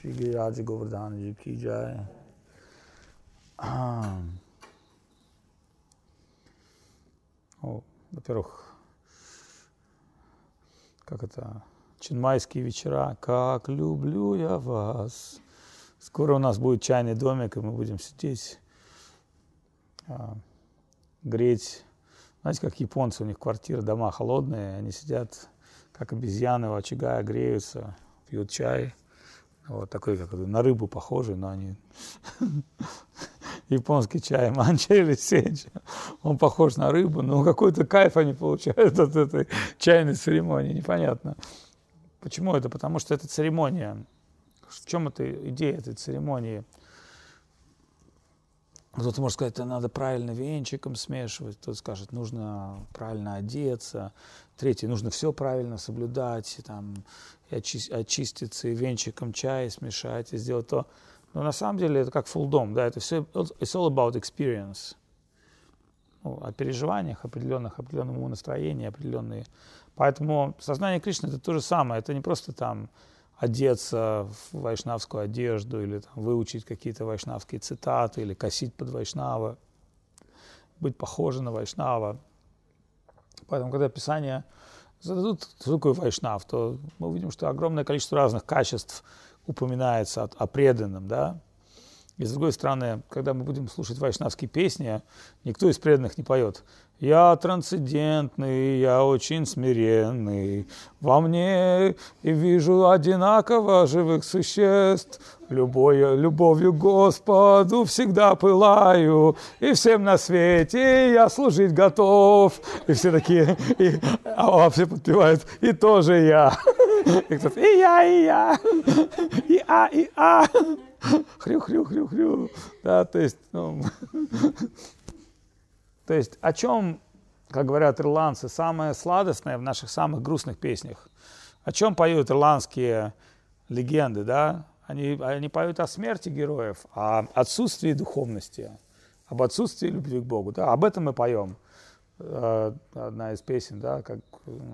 श्री गिरिराज गोवर्धन जी की जय. Во-первых, как это, Чинмайские вечера, как люблю я вас. Скоро у нас будет чайный домик, и мы будем сидеть, греть. Знаете, как японцы, у них квартиры, дома холодные, они сидят, как обезьяны у очага, греются, пьют чай. Вот такой, как на рыбу похожий, но они... Японский чай, манча или сенча, он похож на рыбу, но какой-то кайф они получают от этой чайной церемонии, непонятно. Почему это? Потому что это церемония. В чем эта идея этой церемонии? Кто-то может сказать, это надо правильно венчиком смешивать, кто-то скажет, нужно правильно одеться, третий, нужно все правильно соблюдать, там, и очиститься, и венчиком чай смешать, и сделать то. Но на самом деле это как фулдом, да, это все, it's all about experience. Ну, о переживаниях определенному настроению, определенные. Поэтому сознание Кришны это то же самое, это не просто там одеться в вайшнавскую одежду или там, выучить какие-то вайшнавские цитаты или косить под вайшнава, быть похожим на вайшнава. Поэтому, когда Писания зададут, что такое вайшнав, то мы увидим, что огромное количество разных качеств упоминается о преданном, да. И с другой стороны, когда мы будем слушать вайшнавские песни, никто из преданных не поет «Я трансцендентный, я очень смиренный, во мне и вижу одинаково живых существ, любовью Господу всегда пылаю, и всем на свете я служить готов». И все такие, а все подпевают «И тоже я». И кто-то «И я, и а». Хрю. Да, то есть, о чем, как говорят ирландцы, самое сладостное в наших самых грустных песнях? О чем поют ирландские легенды, да? Они поют о смерти героев, о отсутствии духовности, об отсутствии любви к Богу. Да? Об этом мы поем. Одна из песен, да, как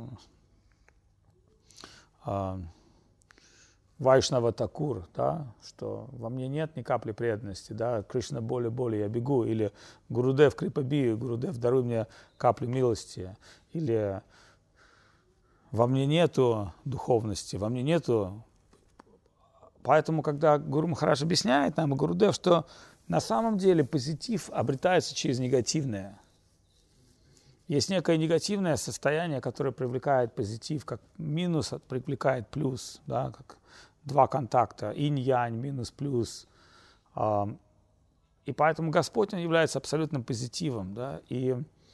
Вайшнава Такур, да, что во мне нет ни капли преданности, да, Кришна боли, я бегу, или Гурудев Крипаби, Гурудев, даруй мне каплю милости, или во мне нету духовности, во мне нету. Поэтому, когда Гуру Махарадж объясняет нам, Гурудев, что на самом деле позитив обретается через негативное. Есть некое негативное состояние, которое привлекает позитив, как минус привлекает плюс, да, как два контакта, инь-янь, минус-плюс. И поэтому Господь, Он является абсолютным позитивом. Да? И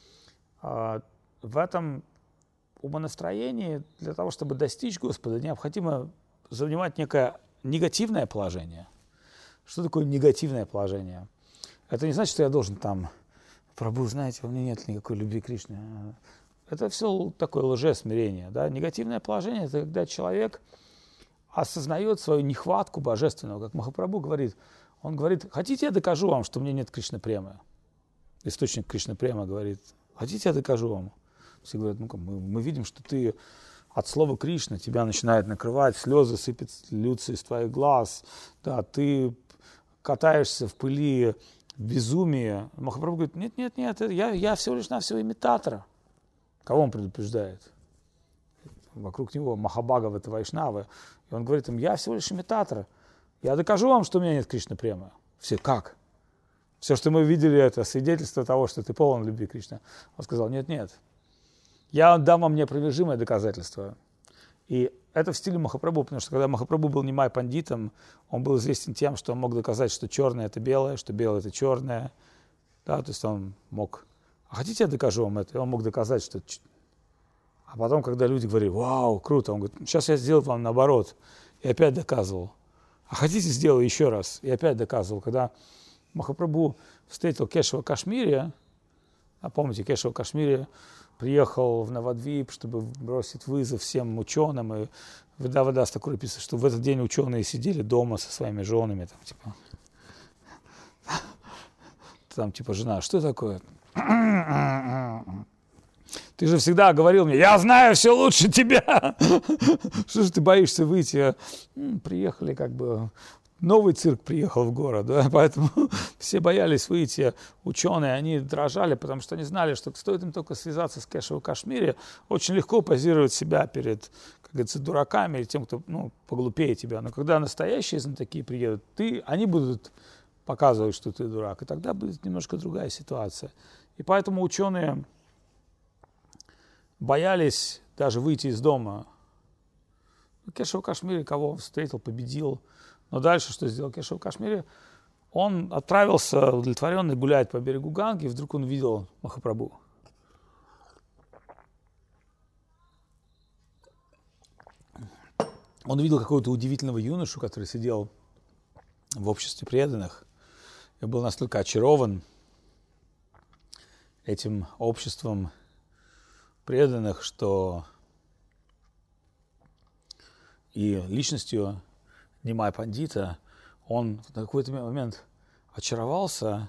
в этом умонастроении для того, чтобы достичь Господа, необходимо занимать некое негативное положение. Что такое негативное положение? Это не значит, что я должен там, Прабху, знаете, у меня нет никакой любви к Кришне. Это все такое лжесмирение. Да? Негативное положение – это когда человек осознает свою нехватку божественного, как Махапрабху говорит. Он говорит, хотите, я докажу вам, что у меня нет Кришна-према? Источник Кришна-према говорит, хотите, я докажу вам? Все говорят, мы видим, что ты от слова Кришна, тебя начинает накрывать, слезы льются из твоих глаз, да, ты катаешься в пыли, в безумии. Махапрабху говорит, нет, я всего лишь навсего имитатор. Кого он предупреждает? Вокруг него Махабхагава, это Вайшнавы. И он говорит им, я всего лишь имитатор. Я докажу вам, что у меня нет Кришна-према. Все, как? Все, что мы видели, это свидетельство того, что ты полон любви к Кришне. Он сказал, нет. Я дам вам неопровержимое доказательство. И это в стиле Махапрабху, потому что когда Махапрабху был нимай пандитом, он был известен тем, что он мог доказать, что черное – это белое, что белое – это черное. Да, то есть он мог... А хотите, я докажу вам это? И он мог доказать, что... А потом, когда люди говорили, вау, круто, он говорит, сейчас я сделаю вам наоборот. И опять доказывал. А хотите, сделаю еще раз? И опять доказывал. Когда Махапрабху встретил Кешава Кашмирия, а помните, Кешава Кашмирия приехал в Навадвип, чтобы бросить вызов всем ученым, и в Ведавадас Такур писал, что в этот день ученые сидели дома со своими женами, жена, что такое? Ты же всегда говорил мне, я знаю все лучше тебя. Что же ты боишься выйти? Приехали как бы... Новый цирк приехал в город, да, поэтому все боялись выйти. Ученые, они дрожали, потому что они знали, что стоит им только связаться с Кешем в Кашмире, очень легко позировать себя перед, как говорится, дураками или тем, кто поглупее тебя. Но когда настоящие знатоки приедут, они будут показывать, что ты дурак, и тогда будет немножко другая ситуация. И поэтому ученые боялись даже выйти из дома. Кешев в Кашмире кого он встретил, победил. Но дальше что сделал Кешев в Кашмире? Он отправился удовлетворенный гулять по берегу Ганги, и вдруг он увидел Махапрабху. Он увидел какого-то удивительного юношу, который сидел в обществе преданных, и был настолько очарован этим обществом преданных, что и личностью Нимай Пандита, он в какой-то момент очаровался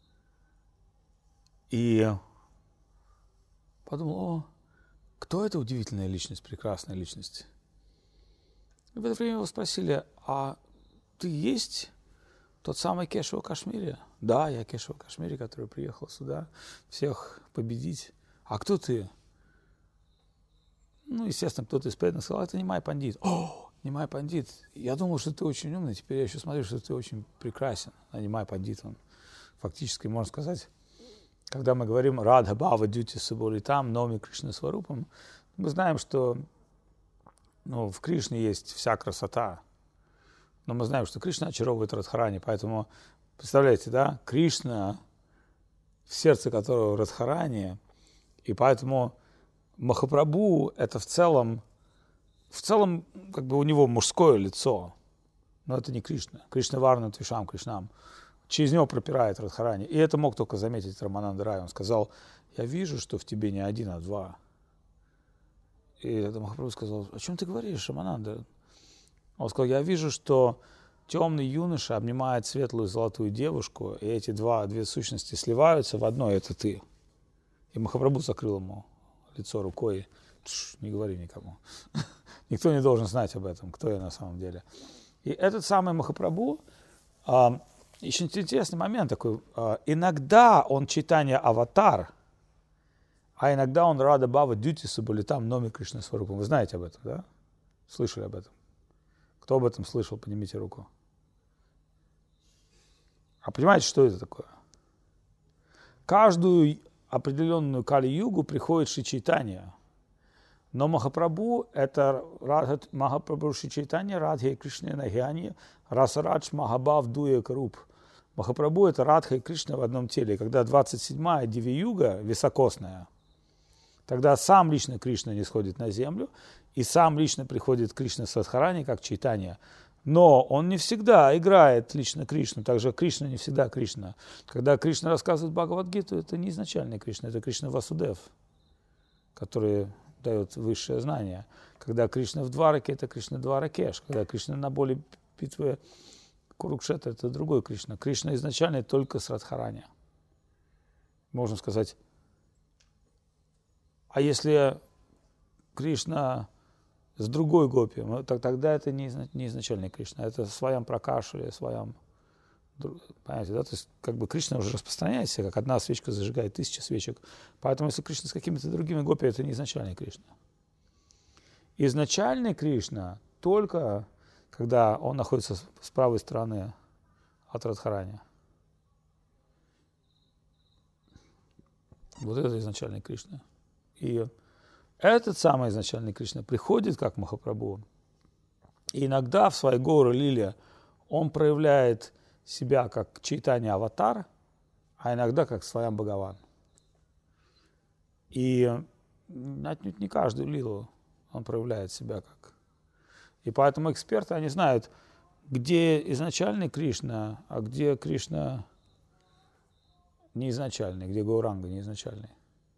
и подумал, кто эта удивительная личность, прекрасная личность? И в это время его спросили, а ты есть тот самый Кешев в Кашмире? Да, я Кешев в Кашмире, который приехал сюда всех победить. А кто ты? Естественно, кто-то из преданных сказал, это Нимай Пандит. Нимай Пандит, я думал, что ты очень умный, теперь я еще смотрю, что ты очень прекрасен. А Нимай Пандит, он фактически, можно сказать, когда мы говорим Радха Бхава Дьюти Сабуритам, Номи Кришна Сварупам, мы знаем, что в Кришне есть вся красота. Но мы знаем, что Кришна очаровывает Радхарани, поэтому, представляете, да, Кришна, в сердце которого Радхарани, и поэтому Махапрабху это в целом, как бы у него мужское лицо, но это не Кришна. Кришна Варна Твишам Кришнам. Через него пропирает Радхарани. И это мог только заметить Рамананда Рай. Он сказал, я вижу, что в тебе не один, а два. И это Махапрабху сказал, о чем ты говоришь, Рамананда? Он сказал, я вижу, что темный юноша обнимает светлую золотую девушку, и эти две сущности сливаются в одно, это ты. И Махапрабху закрыл ему лицо рукой. Не говори никому. Никто не должен знать об этом, кто я на самом деле. И этот самый Махапрабху, еще интересный момент такой, иногда он читание аватар, а иногда он Рада Бхава Дьюти Сабуритам Номи Кришна Сварупам. Вы знаете об этом, да? Слышали об этом? Кто об этом слышал, поднимите руку. А понимаете, что это такое? Каждую определенную Кали-югу приходит Шри Чайтанья. Но Махапрабху – это Махапрабху Шри Чайтанья, Радха и Кришна Нагьяни, Расарадж Махабав Дуя Каруп. Махапрабху – это Радха и Кришна в одном теле. Когда 27-я Диви-юга, високосная, тогда сам лично Кришна не сходит на землю, и сам лично приходит Кришна с Радхарани, как Чайтанья. Но он не всегда играет лично Кришну, также Кришна не всегда Кришна. Когда Кришна рассказывает Бхагавад-гиту, это не изначальный Кришна, это Кришна Васудев, который дает высшее знание. Когда Кришна в Двараке, это Кришна Дваракеш. Когда Кришна на поле битвы Курукшетра, это другой Кришна. Кришна изначально только с Радхарани. Можно сказать, а если Кришна с другой гопи, тогда это не изначальный Кришна, это своям Пракашу или своям... Понимаете, да? То есть как бы Кришна уже распространяется, как одна свечка зажигает 1000 свечек. Поэтому если Кришна с какими-то другими гопи, это не изначальный Кришна. Изначальный Кришна только когда он находится с правой стороны от Радхарани. Вот это изначальный Кришна. И этот самый изначальный Кришна приходит как Махапрабху. И иногда в своей Гаура Лиле он проявляет себя как Чайтанья Аватар, а иногда как Сваян Бхагаван. И отнюдь не каждую лилу он проявляет себя как. И поэтому эксперты, они знают, где изначальный Кришна, а где Кришна неизначальный, где Гауранга неизначальный.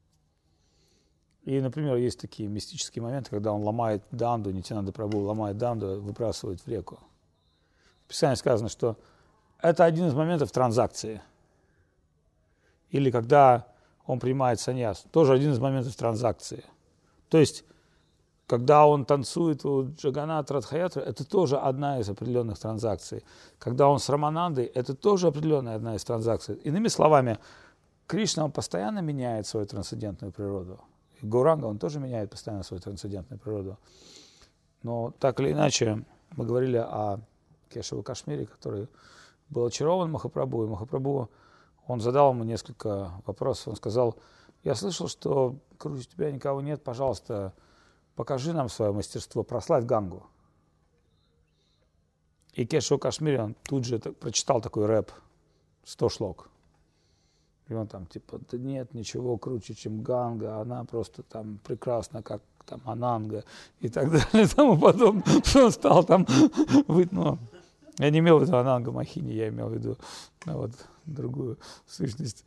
И, например, есть такие мистические моменты, когда он ломает Данду, Нитьянанда Прабху ломает Данду, выбрасывает в реку. В Писании сказано, что это один из моментов транзакции. Или когда он принимает саньяс. Тоже один из моментов транзакции. То есть, когда он танцует у Джаганната Радхаятра, это тоже одна из определенных транзакций. Когда он с Раманандой, это тоже определенная одна из транзакций. Иными словами, Кришна, он постоянно меняет свою трансцендентную природу. И Гауранга, он тоже меняет постоянно свою трансцендентную природу. Но так или иначе, мы говорили о Кешаве Кашмире, который был очарован Махапрабху, и Махапрабху, он задал ему несколько вопросов. Он сказал: я слышал, что круче тебя никого нет, пожалуйста, покажи нам свое мастерство, прославь Гангу. И Кешава Кашмире, он тут же прочитал такой рэп, 100 шлок. И он там типа: да нет ничего круче, чем Ганга, она просто там прекрасна, как там Ананга и так далее, и тому подобное. Он стал там, я не имел в виду Ананга Махини, я имел в виду другую сущность.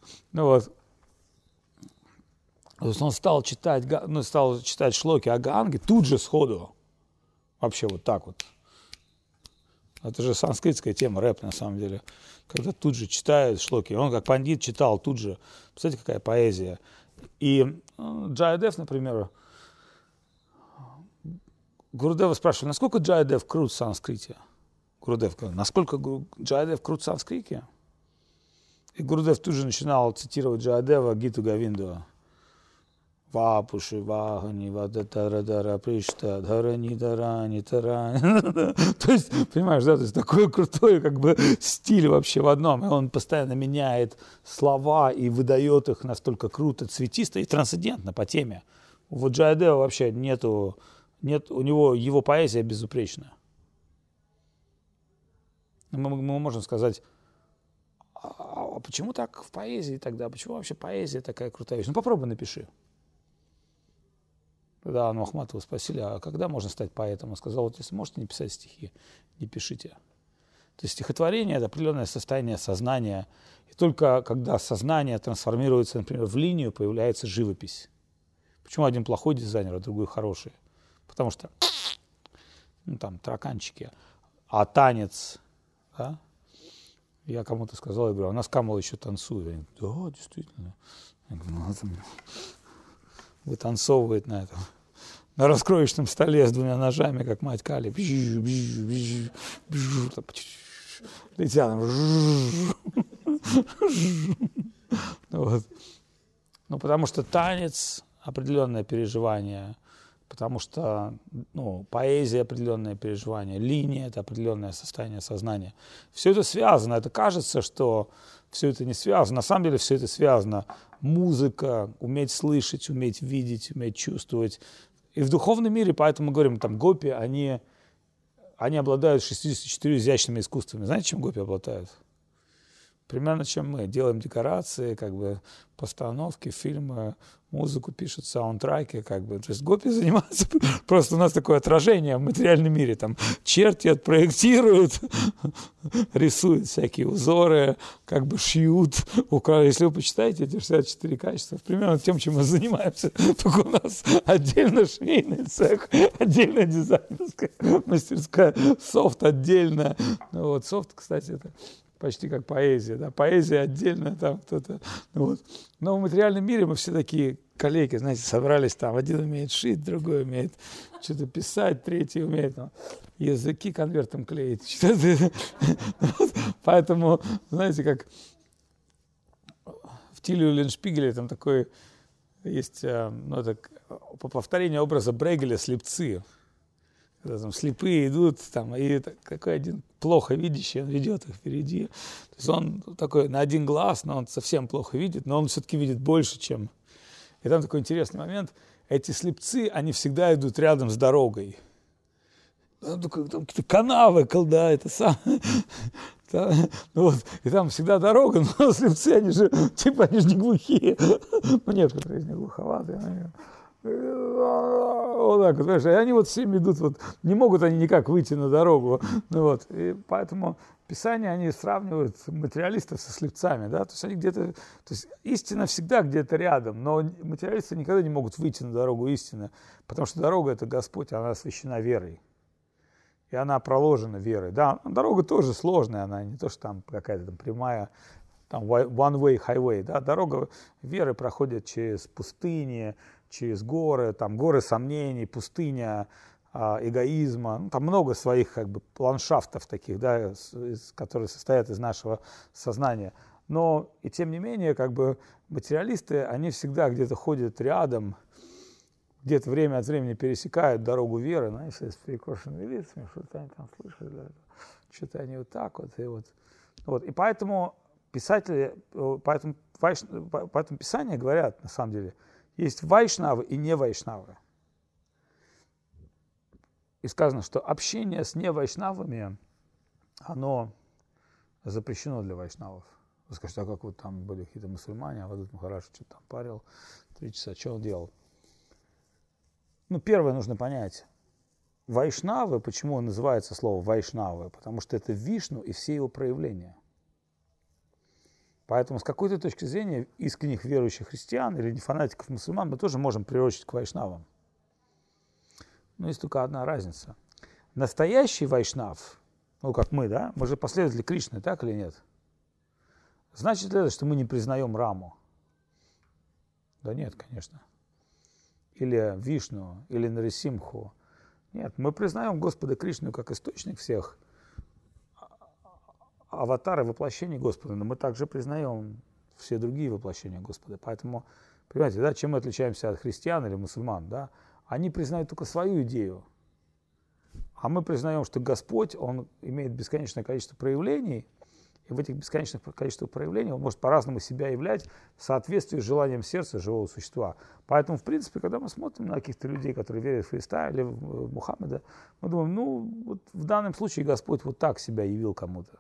То есть он стал читать шлоки о Ганге тут же сходу. Вообще вот так вот. Это же санскритская тема, рэп на самом деле. Когда тут же читают шлоки. Он как пандит читал тут же. Представляете, какая поэзия. И Джаядев, например, Гурудева спрашивали, насколько Джаядев крут в санскрите? Гурудев говорит, насколько Джаядев крут в санскрите? И Гурудев тут же начинал цитировать Джаядева Гиту Говинду. Вапуши, вагани, вадатарадара, пришта, дharani, дарани, тарани. То есть, понимаешь, да, то есть такой крутой как бы стиль вообще в одном. И он постоянно меняет слова и выдает их настолько круто, цветисто и трансцендентно по теме. Вот Джаядева вообще нет, у него его поэзия безупречна. Мы можем сказать, а почему так в поэзии тогда? Почему вообще поэзия такая крутая вещь? Ну попробуй напиши. Когда Ану Ахматову спросили, а когда можно стать поэтом? Он сказал, вот если можете не писать стихи, не пишите. То есть стихотворение – это определенное состояние сознания. И только когда сознание трансформируется, например, в линию, появляется живопись. Почему один плохой дизайнер, а другой хороший? Потому что, там, тараканчики. А танец, да? Я кому-то сказал, я говорю, а у нас Камала еще танцует. Они говорят, да, действительно. Я говорю, вытанцовывает на этом, на раскроечном столе с 2 ножами, как мать Кали. Летят. Ну, потому что танец – определенное переживание, потому что поэзия – определенное переживание, линия – это определенное состояние сознания. Все это связано. Это кажется, что все это не связано. На самом деле все это связано. Музыка, уметь слышать, уметь видеть, уметь чувствовать. И в духовном мире, поэтому мы говорим, там гопи, они обладают 64 изящными искусствами. Знаете, чем гопи обладают? Примерно чем мы. Делаем декорации, как бы постановки, фильмы, музыку пишут, саундтреки, как бы. То есть гопи занимаются, просто у нас такое отражение в материальном мире. Там чертят, проектируют, рисуют всякие узоры, как бы шьют. Если вы почитаете эти 64 качества, примерно тем, чем мы занимаемся. Только у нас отдельно швейный цех, отдельно дизайнерская мастерская, софт отдельно. Софт, кстати, это почти как поэзия, да, поэзия отдельно, там кто-то, Но в материальном мире мы все такие коллеги, знаете, собрались там, один умеет шить, другой умеет что-то писать, третий умеет языки конвертом клеить. Поэтому, знаете, как в Тиле Леншпигеле там такой есть, это повторение образа Брейгеля «Слепцы». Когда там слепые идут, и какой один плохо видящий, он ведет их впереди. То есть он такой на один глаз, но он совсем плохо видит, но он все-таки видит больше, чем... И там такой интересный момент. Эти слепцы, они всегда идут рядом с дорогой. Там какие-то канавы, колда, это сам... И там всегда дорога, но слепцы, они же не глухие. Некоторые из них глуховатые. Вот так вот, понимаешь, и они все идут, не могут они никак выйти на дорогу, и поэтому Писание, они сравнивают материалистов со слепцами, да, то есть они то есть истина всегда где-то рядом, но материалисты никогда не могут выйти на дорогу истины, потому что дорога – это Господь, она освящена верой, и она проложена верой, да, дорога тоже сложная, она не то, что там какая-то прямая, там one-way highway, да, дорога веры проходит через пустыни, через горы, там горы сомнений, пустыня эгоизма, ну, там много своих как бы ландшафтов таких, да, которые состоят из нашего сознания. Но и тем не менее, как бы материалисты, они всегда где-то ходят рядом, где-то время от времени пересекают дорогу веры, знаете, с перекошенными лицами, что-то они там слышали, да, что-то они вот так вот, и вот. Вот. И поэтому писатели, поэтому Писания говорят, на самом деле, есть вайшнавы и не вайшнавы. И сказано, что общение с невайшнавами, оно запрещено для вайшнавов. Вы скажете, а как вот там были какие-то мусульмане, а Авадут Махарадж что-то там парил 3 часа, что он делал? Ну, первое нужно понять. Вайшнавы, почему он называется слово вайшнавы? Потому что это Вишну и все его проявления. Поэтому с какой-то точки зрения искренних верующих христиан или фанатиков мусульман мы тоже можем приручить к вайшнавам. Но есть только одна разница. Настоящий вайшнав, ну как мы, да, мы же последователи Кришны, так или нет? Значит ли это, что мы не признаем Раму? Да нет, конечно. Или Вишну, или Нарисимху. Нет, мы признаем Господа Кришну как источник всех аватар и воплощений Господа, но мы также признаем все другие воплощения Господа. Поэтому, понимаете, да, чем мы отличаемся от христиан или мусульман, да? Они признают только свою идею, а мы признаем, что Господь, Он имеет бесконечное количество проявлений, и в этих бесконечных количествах проявлений Он может по-разному себя являть в соответствии с желанием сердца живого существа. Поэтому, в принципе, когда мы смотрим на каких-то людей, которые верят в Христа или в Мухаммеда, мы думаем, ну, вот в данном случае Господь вот так себя явил кому-то.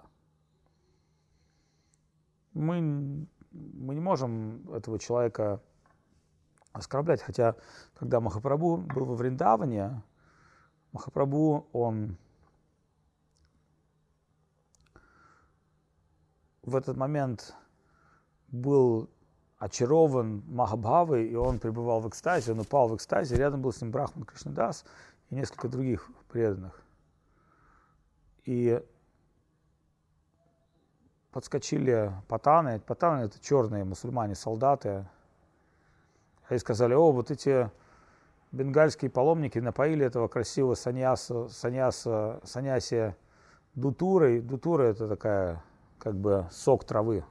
Мы не можем этого человека оскорблять, хотя, когда Махапрабху был во Вриндаване, Махапрабху, он в этот момент был очарован Махабхавой, и он пребывал в экстазе, он упал в экстазе, рядом был с ним Брахман Кришнадас и несколько других преданных. И подскочили патаны. Патаны — это черные мусульмане, солдаты. И сказали, о, вот эти бенгальские паломники напоили этого красивого саньяси дутурой. Дутура — это такая, как бы, сок травы.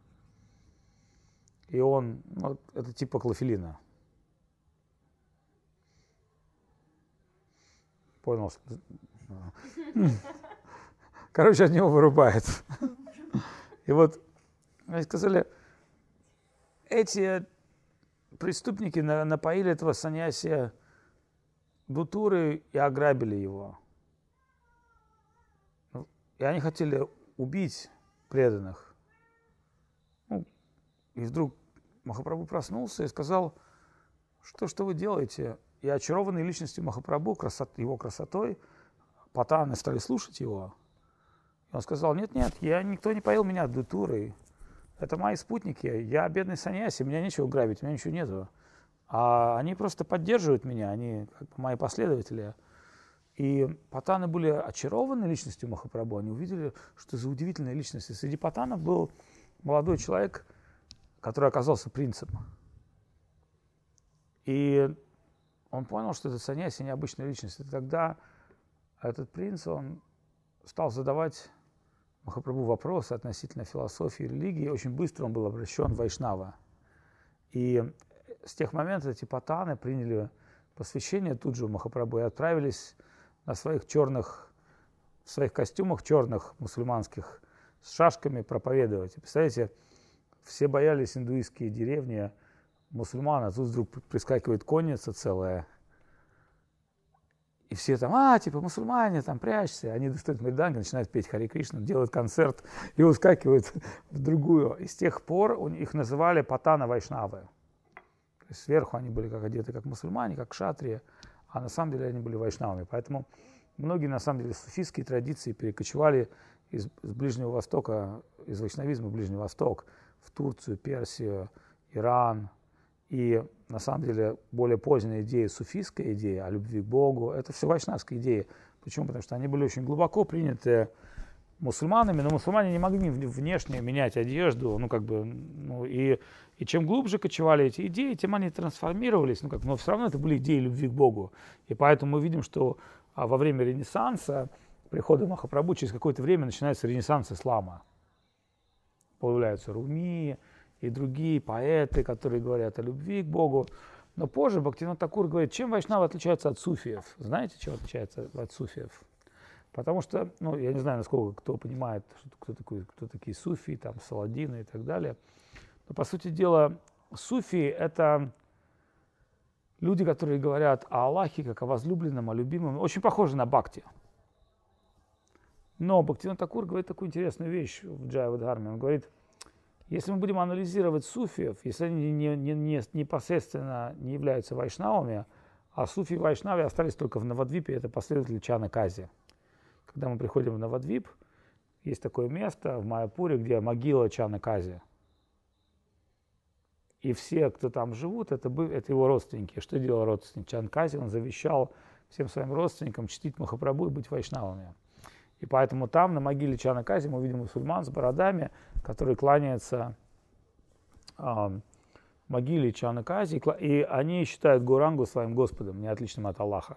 И он, ну, это типа клофелина. Понял? Короче, от него вырубает. И вот, они сказали, эти преступники напоили этого саньяси дутурой и ограбили его. И они хотели убить преданных. Ну, и вдруг Махапрабху проснулся и сказал, что вы делаете? И очарованные личностью Махапрабху, его красотой, патаны стали слушать его. И он сказал, нет, никто не поил меня дутурой. Это мои спутники, я бедный саньяси, меня нечего грабить, у меня ничего нету. А они просто поддерживают меня, они как бы мои последователи. И патаны были очарованы личностью Махапрабху, они увидели, что за удивительная личность. И среди патанов был молодой человек, который оказался принцем. И он понял, что этот саньяси необычная личность. И тогда этот принц, он стал задавать Махапрабху вопросы относительно философии и религии. Очень быстро он был обращен в вайшнава. И с тех моментов эти патаны приняли посвящение тут же у Махапрабху и отправились на своих костюмах черных мусульманских с шашками проповедовать. И представляете, все боялись индуистские деревни мусульман, а тут вдруг прискакивает конница целая. И все там, мусульмане, там, прячься. Они достают мриданги, начинают петь Харе Кришна, делают концерт и ускакивают в другую. И с тех пор их называли патана вайшнавы. То есть сверху они были одеты как мусульмане, как кшатрии, а на самом деле они были вайшнавами. Поэтому многие, на самом деле, суфийские традиции перекочевали из Ближнего Востока, из вайшнавизма в Ближний Восток, в Турцию, Персию, Иран. И на самом деле более поздняя идея, суфийская идея о любви к Богу, это все вайшнавские идеи. Почему? Потому что они были очень глубоко приняты мусульманами, но мусульмане не могли внешне менять одежду, и чем глубже кочевали эти идеи, тем они трансформировались, но все равно это были идеи любви к Богу. И поэтому мы видим, что во время Ренессанса, прихода Махапрабху, через какое-то время начинается Ренессанс ислама. Появляются Руми и другие поэты, которые говорят о любви к Богу. Но позже Бхактивинода Такур говорит, чем вайшнавы отличаются от суфиев. Знаете, чем отличаются от суфиев? Потому что, я не знаю, насколько кто понимает, кто такие суфии, там, саладины и так далее. Но, по сути дела, суфии – это люди, которые говорят о Аллахе, как о возлюбленном, о любимом. Очень похожи на бхакти. Но Бхактивинода Такур говорит такую интересную вещь в Джайавадхарме. Он говорит, если мы будем анализировать суфиев, если они непосредственно не являются вайшнавами, а суфи и вайшнави остались только в Навадвипе, это последователи Чанакази. Когда мы приходим в Навадвип, есть такое место в Майяпуре, где могила Чанакази. И все, кто там живут, это его родственники. Что делал родственник Чанакази? Он завещал всем своим родственникам чтить Махапрабху и быть вайшнавами. И поэтому там, на могиле Чанакази, мы видим мусульман с бородами, которые кланяются могиле Чанакази, и они считают Гурангу своим Господом, не отличным от Аллаха.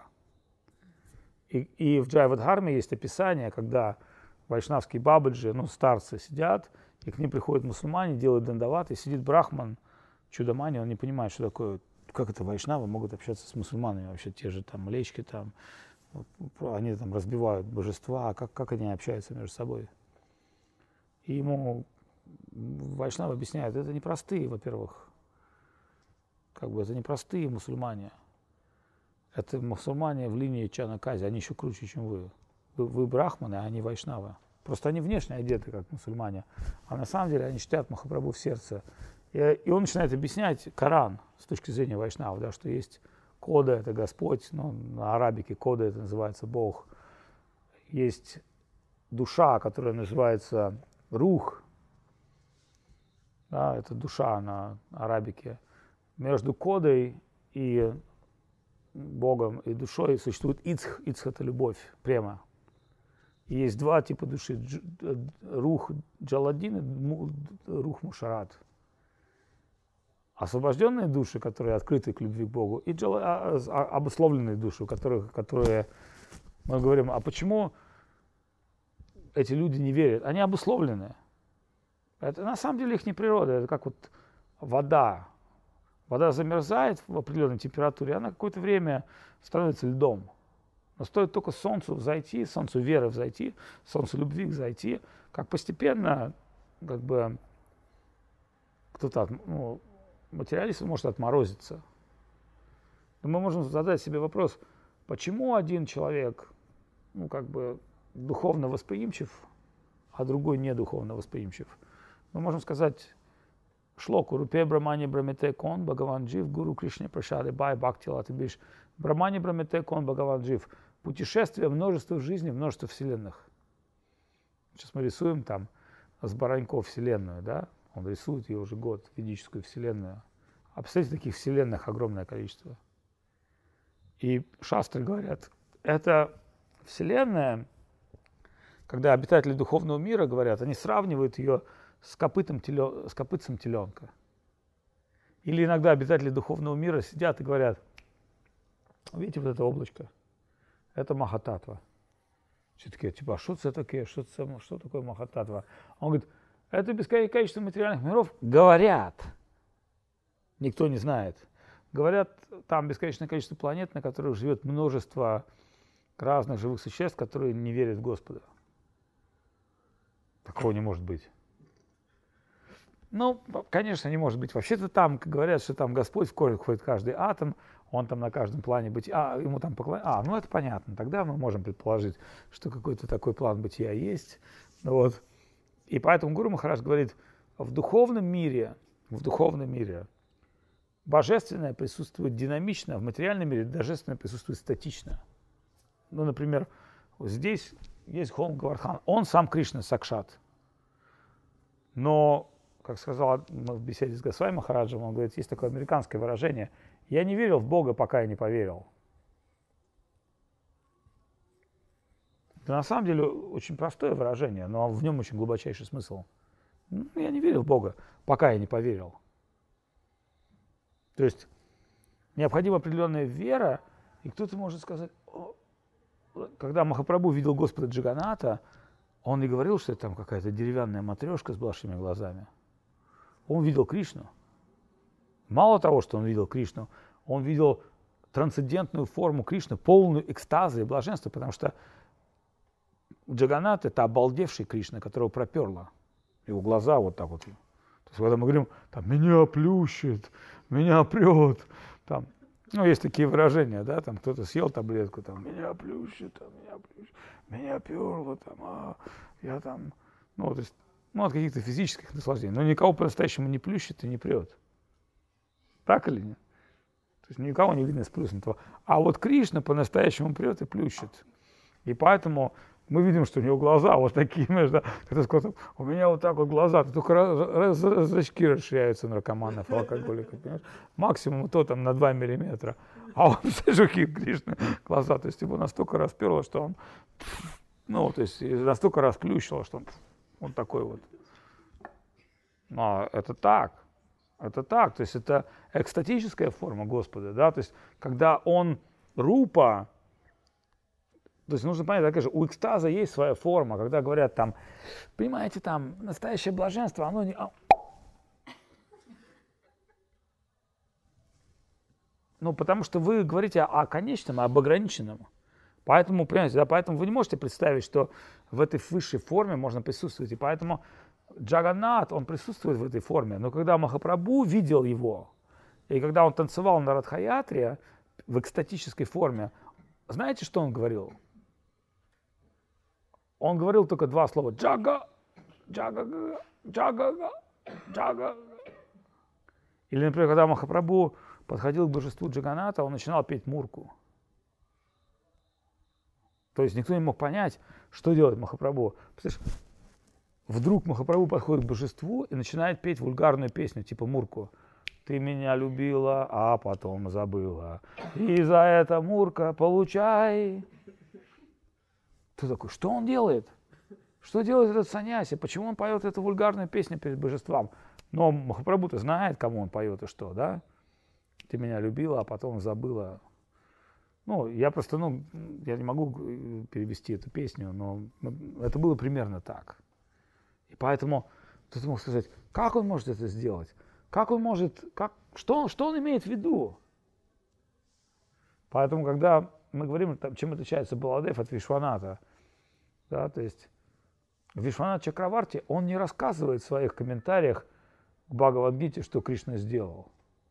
И в Джайавадхарме есть описание, когда вайшнавские бабаджи, старцы сидят, и к ним приходят мусульмане, делают дандават, и сидит брахман, чудамани, он не понимает, что такое, как это вайшнавы могут общаться с мусульманами, вообще те же там млечки там, они там разбивают божества, как они общаются между собой. И ему вайшнавы объясняют, это непростые, во-первых, это непростые мусульмане. Это мусульмане в линии Чанакази, они еще круче, чем вы. Вы брахманы, а они вайшнавы. Просто они внешне одеты, как мусульмане. А на самом деле они читают Махапрабху в сердце. И он начинает объяснять Коран с точки зрения вайшнавов, да, что есть кода, это Господь, на арабике кода это называется Бог. Есть душа, которая называется рух, да, это душа на арабике. Между кодой и Богом и душой существует ицх. Ицх – это любовь, према. И есть два типа души. Рух джаладин и рух мушарат. Освобожденные души, которые открыты к любви к Богу, и обусловленные души, которые мы говорим, а почему эти люди не верят? Они обусловлены. Это на самом деле их не природа, это как вода. Вода замерзает в определенной температуре, она какое-то время становится льдом. Но стоит только солнцу взойти, солнцу веры взойти, солнцу любви взойти, как постепенно, кто-то, материалист может отморозиться. Но мы можем задать себе вопрос, почему один человек, духовно восприимчив, а другой не духовно восприимчив. Мы можем сказать шлоку «Рупе Брамани Брамете Кон Бхагаван Джив Гуру Кришне Прашари Бай Бхакти Латабиш». Брамани Брамете Кон Бхагаван Джив. Путешествие, множество жизней, множество вселенных. Сейчас мы рисуем там с Бараньков вселенную, да? Он рисует ее уже год, ведическую вселенную. А представьте, таких вселенных огромное количество. И шастры говорят, это вселенная, когда обитатели духовного мира говорят, они сравнивают ее с копытцем теленка. Или иногда обитатели духовного мира сидят и говорят, видите вот это облачко, это Махататва. Все такие, а что это такое, что такое Махататва? Он говорит, это бесконечное количество материальных миров. Говорят, никто не знает. Говорят, там бесконечное количество планет, на которых живет множество разных живых существ, которые не верят в Господа. Такого не может быть. Конечно, не может быть. Вообще-то там говорят, что там Господь входит в каждый атом, он там на каждом плане бытия, ему там поклоняются. Это понятно. Тогда мы можем предположить, что какой-то такой план бытия есть. И поэтому Гуру Махарадж говорит, в духовном мире божественное присутствует динамично, в материальном мире божественное присутствует статично. Например, здесь есть Холм Гавардхан, он сам Кришна Сакшат. Но, как сказал в беседе с Госвами Махараджем, он говорит, есть такое американское выражение, я не верил в Бога, пока я не поверил. Это на самом деле очень простое выражение, но в нем очень глубочайший смысл. Я не верил в Бога, пока я не поверил. То есть необходима определенная вера, и кто-то может сказать, когда Махапрабху видел Господа Джаганната, он не говорил, что это там какая-то деревянная матрешка с большими глазами. Он видел Кришну. Мало того, что он видел Кришну, он видел трансцендентную форму Кришны, полную экстаза и блаженства, потому что Джаганнат – это обалдевший Кришна, которого проперло. Его глаза вот так вот. То есть, когда мы говорим, там, меня плющит, меня прет, там, есть такие выражения, да, там кто-то съел таблетку, там, меня плющит, меня перло, там, я там, то есть, от каких-то физических наслаждений. Но никого по-настоящему не плющит и не прет. Так или нет? То есть никого не видно сплюснутого. А вот Кришна по-настоящему прет и плющит. И поэтому мы видим, что у него глаза вот такие, да, кто-то сказал, у меня вот так вот глаза, только зрачки расширяются наркоманов, алкоголиков, понимаешь? Максимум то там на 2 миллиметра. А он, какие Кришны глаза, то есть его настолько расперло, что он, то есть настолько расплющило, что он такой вот. Но это так. Это так, то есть это экстатическая форма Господа, да, то есть когда он рупа, то есть нужно понять, конечно, у экстаза есть своя форма, когда говорят там, понимаете, там настоящее блаженство, оно не... потому что вы говорите о конечном, об ограниченном. Поэтому, понимаете, да, поэтому вы не можете представить, что в этой высшей форме можно присутствовать, и поэтому Джаганнат, он присутствует в этой форме, но когда Махапрабху видел его, и когда он танцевал на Радха-ятре в экстатической форме, знаете, что он говорил? Он говорил только 2 слова: джага, джага, джага, джага. Или, например, когда Махапрабху подходил к божеству Джаганната, он начинал петь мурку. То есть никто не мог понять, что делает Махапрабху. Представляешь, вдруг Махапрабху подходит к божеству и начинает петь вульгарную песню, типа мурку. Ты меня любила, а потом забыла. И за это, мурка, получай. Ты такой, что он делает? Что делает этот саньяси? Почему он поет эту вульгарную песню перед божеством? Но Махапрабху-то знает, кому он поет и что, да? Ты меня любила, а потом забыла. Я просто, я не могу перевести эту песню, но это было примерно так. И поэтому кто-то мог сказать, как он может это сделать? Как он может, что он имеет в виду? Поэтому, когда мы говорим, чем отличается Баладев от Вишваната, да, то есть Вишванат Чакраварти, он не рассказывает в своих комментариях к Бхагавад-гите, что Кришна сделал.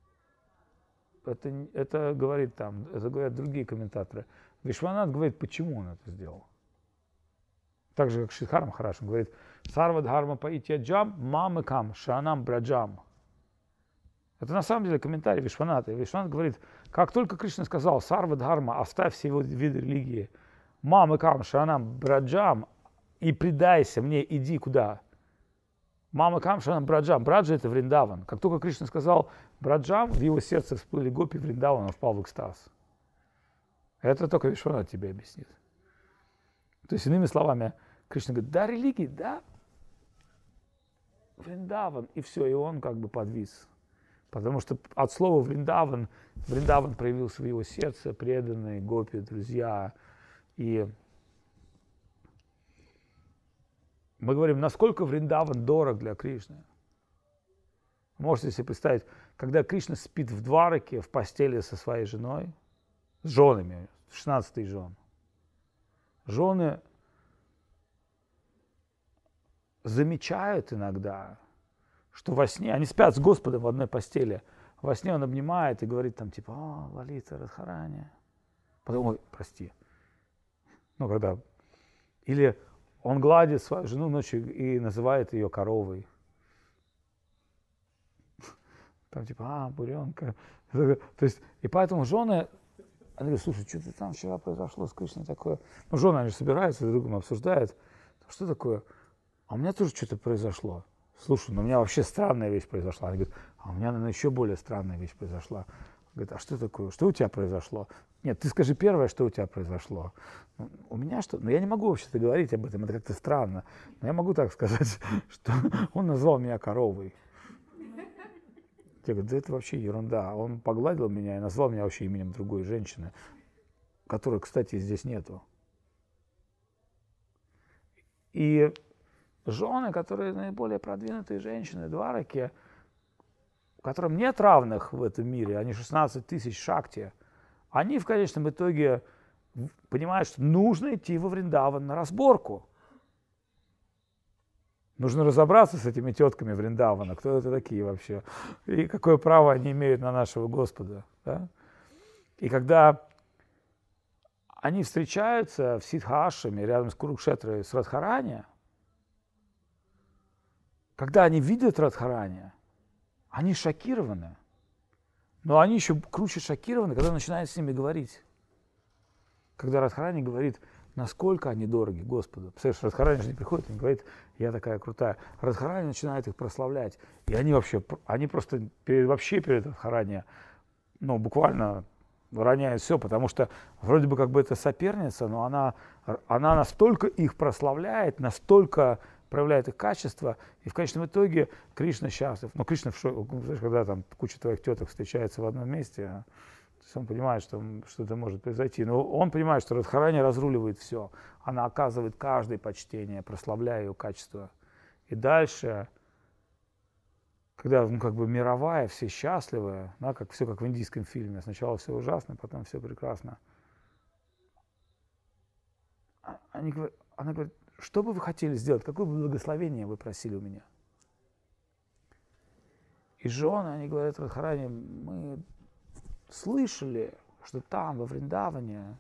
Это говорят другие комментаторы. Вишванат говорит, почему он это сделал. Так же, как Шридхар Махарадж, он говорит, «Сарва дхарма паитьяджам мамыкам шанам браджам». Это на самом деле комментарий Вишваната. И Вишванат говорит, как только Кришна сказал, «Сарва дхарма, оставь все виды религии, мамыкам шанам браджам, и предайся мне, иди куда?» Мамыкам шанам браджам. Браджа – это Вриндаван. Как только Кришна сказал браджам, в его сердце всплыли гопи Вриндавана, он впал в экстаз. Это только Вишванат тебе объяснит. То есть, иными словами, Кришна говорит, да, религии, да, Вриндаван, и все, и он как бы подвис. Потому что от слова Вриндаван проявился в его сердце, преданные гопи, друзья. И мы говорим, насколько Вриндаван дорог для Кришны. Можете себе представить, когда Кришна спит в двараке, в постели со своей женой, с женами, 16 жен. Жены замечают иногда, что во сне, они спят с Господом в одной постели, во сне он обнимает и говорит там типа, Лалита, Радхарани. Потом, ой, прости. Или он гладит свою жену ночью и называет ее коровой. Там типа, буренка. То есть, и поэтому жены, они говорят, слушай, что-то там вчера произошло с Кришной такое. Жены, они же собираются, друг другом обсуждают. Что такое? А у меня тоже что-то произошло. Слушай, у меня вообще странная вещь произошла. Они говорят, а у меня, наверное, еще более странная вещь произошла. Говорит, а что такое? Что у тебя произошло? Нет, ты скажи первое, что у тебя произошло. У меня что? Ну, я не могу вообще-то говорить об этом, это как-то странно. Но я могу так сказать, что он назвал меня коровой. Я говорю, да это вообще ерунда. Он погладил меня и назвал меня вообще именем другой женщины, которой, кстати, здесь нету. И жены, которые наиболее продвинутые женщины, двараки, которым нет равных в этом мире, они 16 тысяч шакти, они в конечном итоге понимают, что нужно идти во Вриндаван на разборку. Нужно разобраться с этими тетками Вриндавана, кто это такие вообще, и какое право они имеют на нашего Господа. Да? И когда они встречаются в Сиддха-ашраме рядом с Курукшетрой, с Радхарани, когда они видят Радхарани, они шокированы. Но они еще круче шокированы, когда начинают с ними говорить. Когда Радхарани говорит, насколько они дороги Господу. Представляешь, Радхарани же не приходит, он говорит, я такая крутая. Радхарани начинает их прославлять. И они просто перед Радхарани, ну, буквально роняют все, потому что вроде бы как бы это соперница, но она настолько их прославляет, настолько проявляет их качество, и в конечном итоге Кришна счастлив. Но Кришна в шоке, когда там куча твоих теток встречается в одном месте, то есть он понимает, что что-то может произойти. Но он понимает, что Радхарани разруливает все. Она оказывает каждое почтение, прославляя ее качество. И дальше, когда как бы мировая, все счастливы, да, все как в индийском фильме. Сначала все ужасно, потом все прекрасно. Она говорит, что бы вы хотели сделать? Какое бы благословение вы просили у меня? И жены, они говорят, Радхарани, мы слышали, что там, во Вриндаване,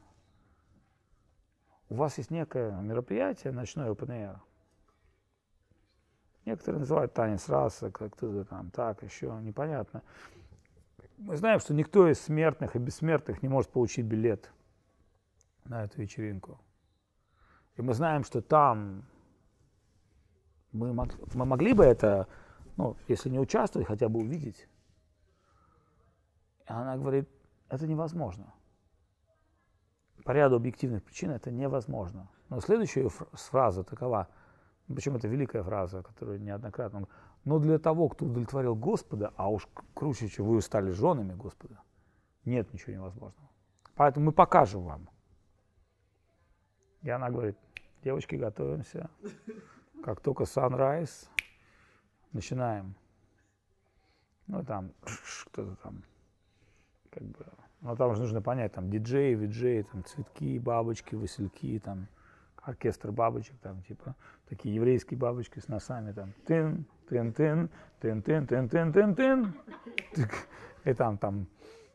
у вас есть некое мероприятие, ночной open air. Некоторые называют танец раса, кто-то там так, еще непонятно. Мы знаем, что никто из смертных и бессмертных не может получить билет на эту вечеринку. И мы знаем, что там мы могли бы это, ну, если не участвовать, хотя бы увидеть. И она говорит, это невозможно. По ряду объективных причин это невозможно. Но следующая фраза такова, причем это великая фраза, которую неоднократно, но для того, кто удовлетворил Господа, а уж круче, чем вы стали женами Господа, нет ничего невозможного. Поэтому мы покажем вам. И она говорит, девочки, готовимся. Как только sunrise, начинаем. Ну, там, что-то там, как бы, ну, там уже нужно понять, там, диджей, виджей, там, цветки, бабочки, васильки, там, оркестр бабочек, там, типа, такие еврейские бабочки с носами, там, тын, тын, тын, тын, тын, тын, тын, тын, тын, и там,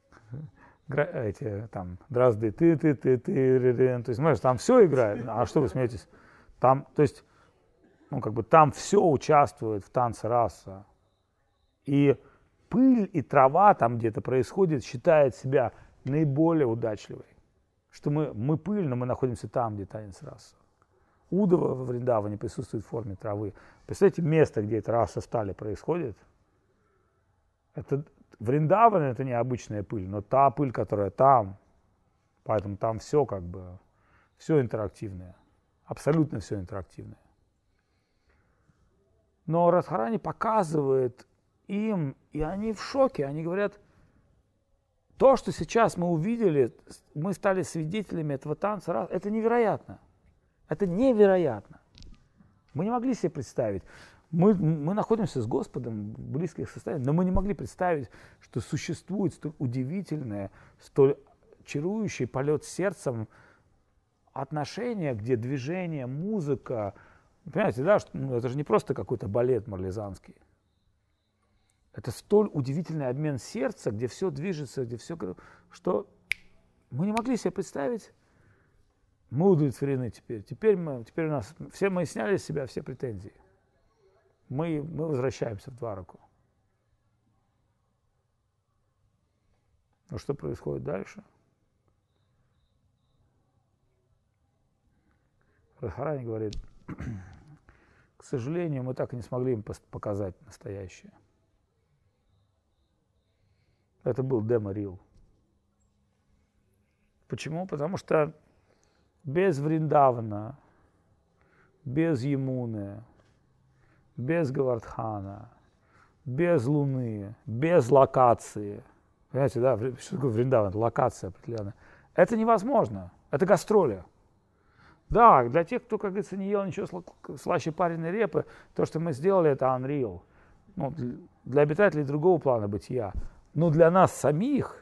эти, там, дрозды, ты, то есть, знаешь, там все играет, а что вы смеетесь? Там, то есть, ну, как бы там все участвует в танце раса. И пыль и трава там где-то происходит, считает себя наиболее удачливой. Что мы пыль, но мы находимся там, где танец раса. Удава во Вриндаване присутствует в форме травы. Представляете, место, где эта раса стали происходит, это Вриндаван — это не обычная пыль, но та пыль, которая там, поэтому там все как бы, все интерактивное, абсолютно все интерактивное. Но Радхарани показывает им, и они в шоке, они говорят, то, что сейчас мы увидели, мы стали свидетелями этого танца, это невероятно, это невероятно. Мы не могли себе представить. Мы находимся с Господом в близких состояниях, но мы не могли представить, что существует столь удивительное, столь чарующий полет сердцем отношения, где движение, музыка, понимаете, да, что, это же не просто какой-то балет марлезанский. Это столь удивительный обмен сердца, где все движется, где все, что мы не могли себе представить. Мы удовлетворены теперь. Теперь у нас мы сняли с себя все претензии. Мы возвращаемся в Двараку. Но что происходит дальше? Радхарани говорит, к сожалению, мы так и не смогли им показать настоящее. Это был демо-рил. Почему? Потому что без Вриндавана, без Ямуны, без Говардхана, без Луны, без локации, понимаете, да, что такое Вриндаван? Локация определенная. Это невозможно. Это гастроли. Да, для тех, кто, как говорится, не ел ничего слаще пареной репы, то, что мы сделали, это unreal. Ну, для обитателей другого плана бытия. Но для нас самих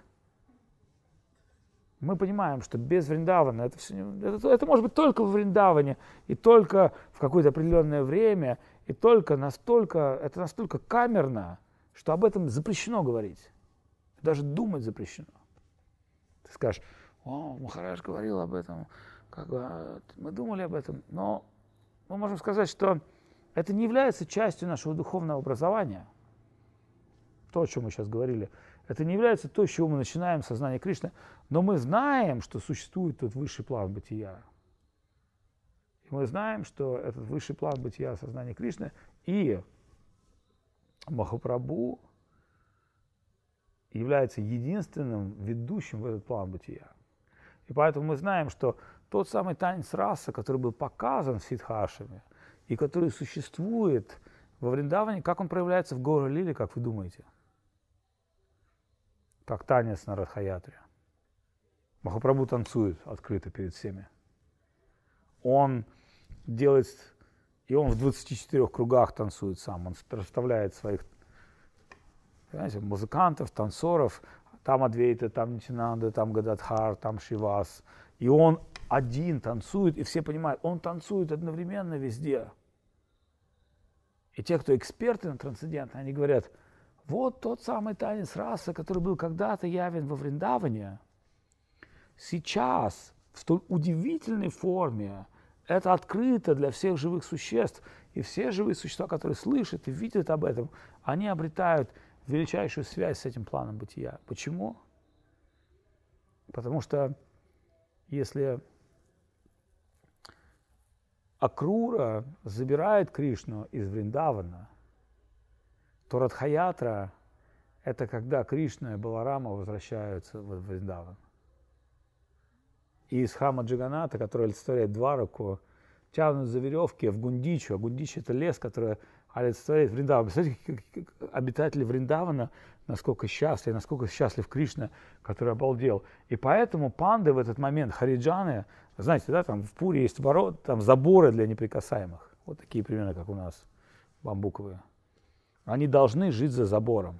мы понимаем, что без Вриндавана это может быть только в Вриндаване, и только в какое-то определенное время, и только это настолько камерно, что об этом запрещено говорить. Даже думать запрещено. Ты скажешь: о, Махарадж говорил об этом, мы думали об этом, но мы можем сказать, что это не является частью нашего духовного образования. То, о чем мы сейчас говорили, это не является то, с чего мы начинаем сознание Кришны, но мы знаем, что существует тот высший план бытия. И мы знаем, что этот высший план бытия сознания Кришны и Махапрабху является единственным ведущим в этот план бытия. И поэтому мы знаем, что тот самый танец раса, который был показан в Сиддхашаме и который существует во Вриндаване, как он проявляется в Гаура-лиле, как вы думаете? Как танец на Радха-ятре. Махапрабху танцует открыто перед всеми. Он делает, и он в 24 кругах танцует сам. Он расставляет своих, понимаете, музыкантов, танцоров. Там Адвейта, там Нитянанда, там Гададхар, там Шривас. И он один танцует, и все понимают, он танцует одновременно везде. И те, кто эксперты на трансцендентное, они говорят: вот тот самый танец расы, который был когда-то явен во Вриндаване, сейчас в столь удивительной форме это открыто для всех живых существ. И все живые существа, которые слышат и видят об этом, они обретают величайшую связь с этим планом бытия. Почему? Потому что если Акрура забирает Кришну из Вриндавана, то Радха-ятра – это когда Кришна и Баларама возвращаются в Вриндаван. И из храма Джаганата, который олицетворяет Двараку, тянут за веревки в Гундичу. А Гундича – это лес, который олицетворяет Вриндаван. Представляете, как обитатели Вриндавана, насколько счастлив Кришна, который обалдел. И поэтому панды в этот момент, хариджаны, знаете, да, там в Пуре есть там заборы для неприкасаемых. Вот такие примерно, как у нас, бамбуковые. Они должны жить за забором.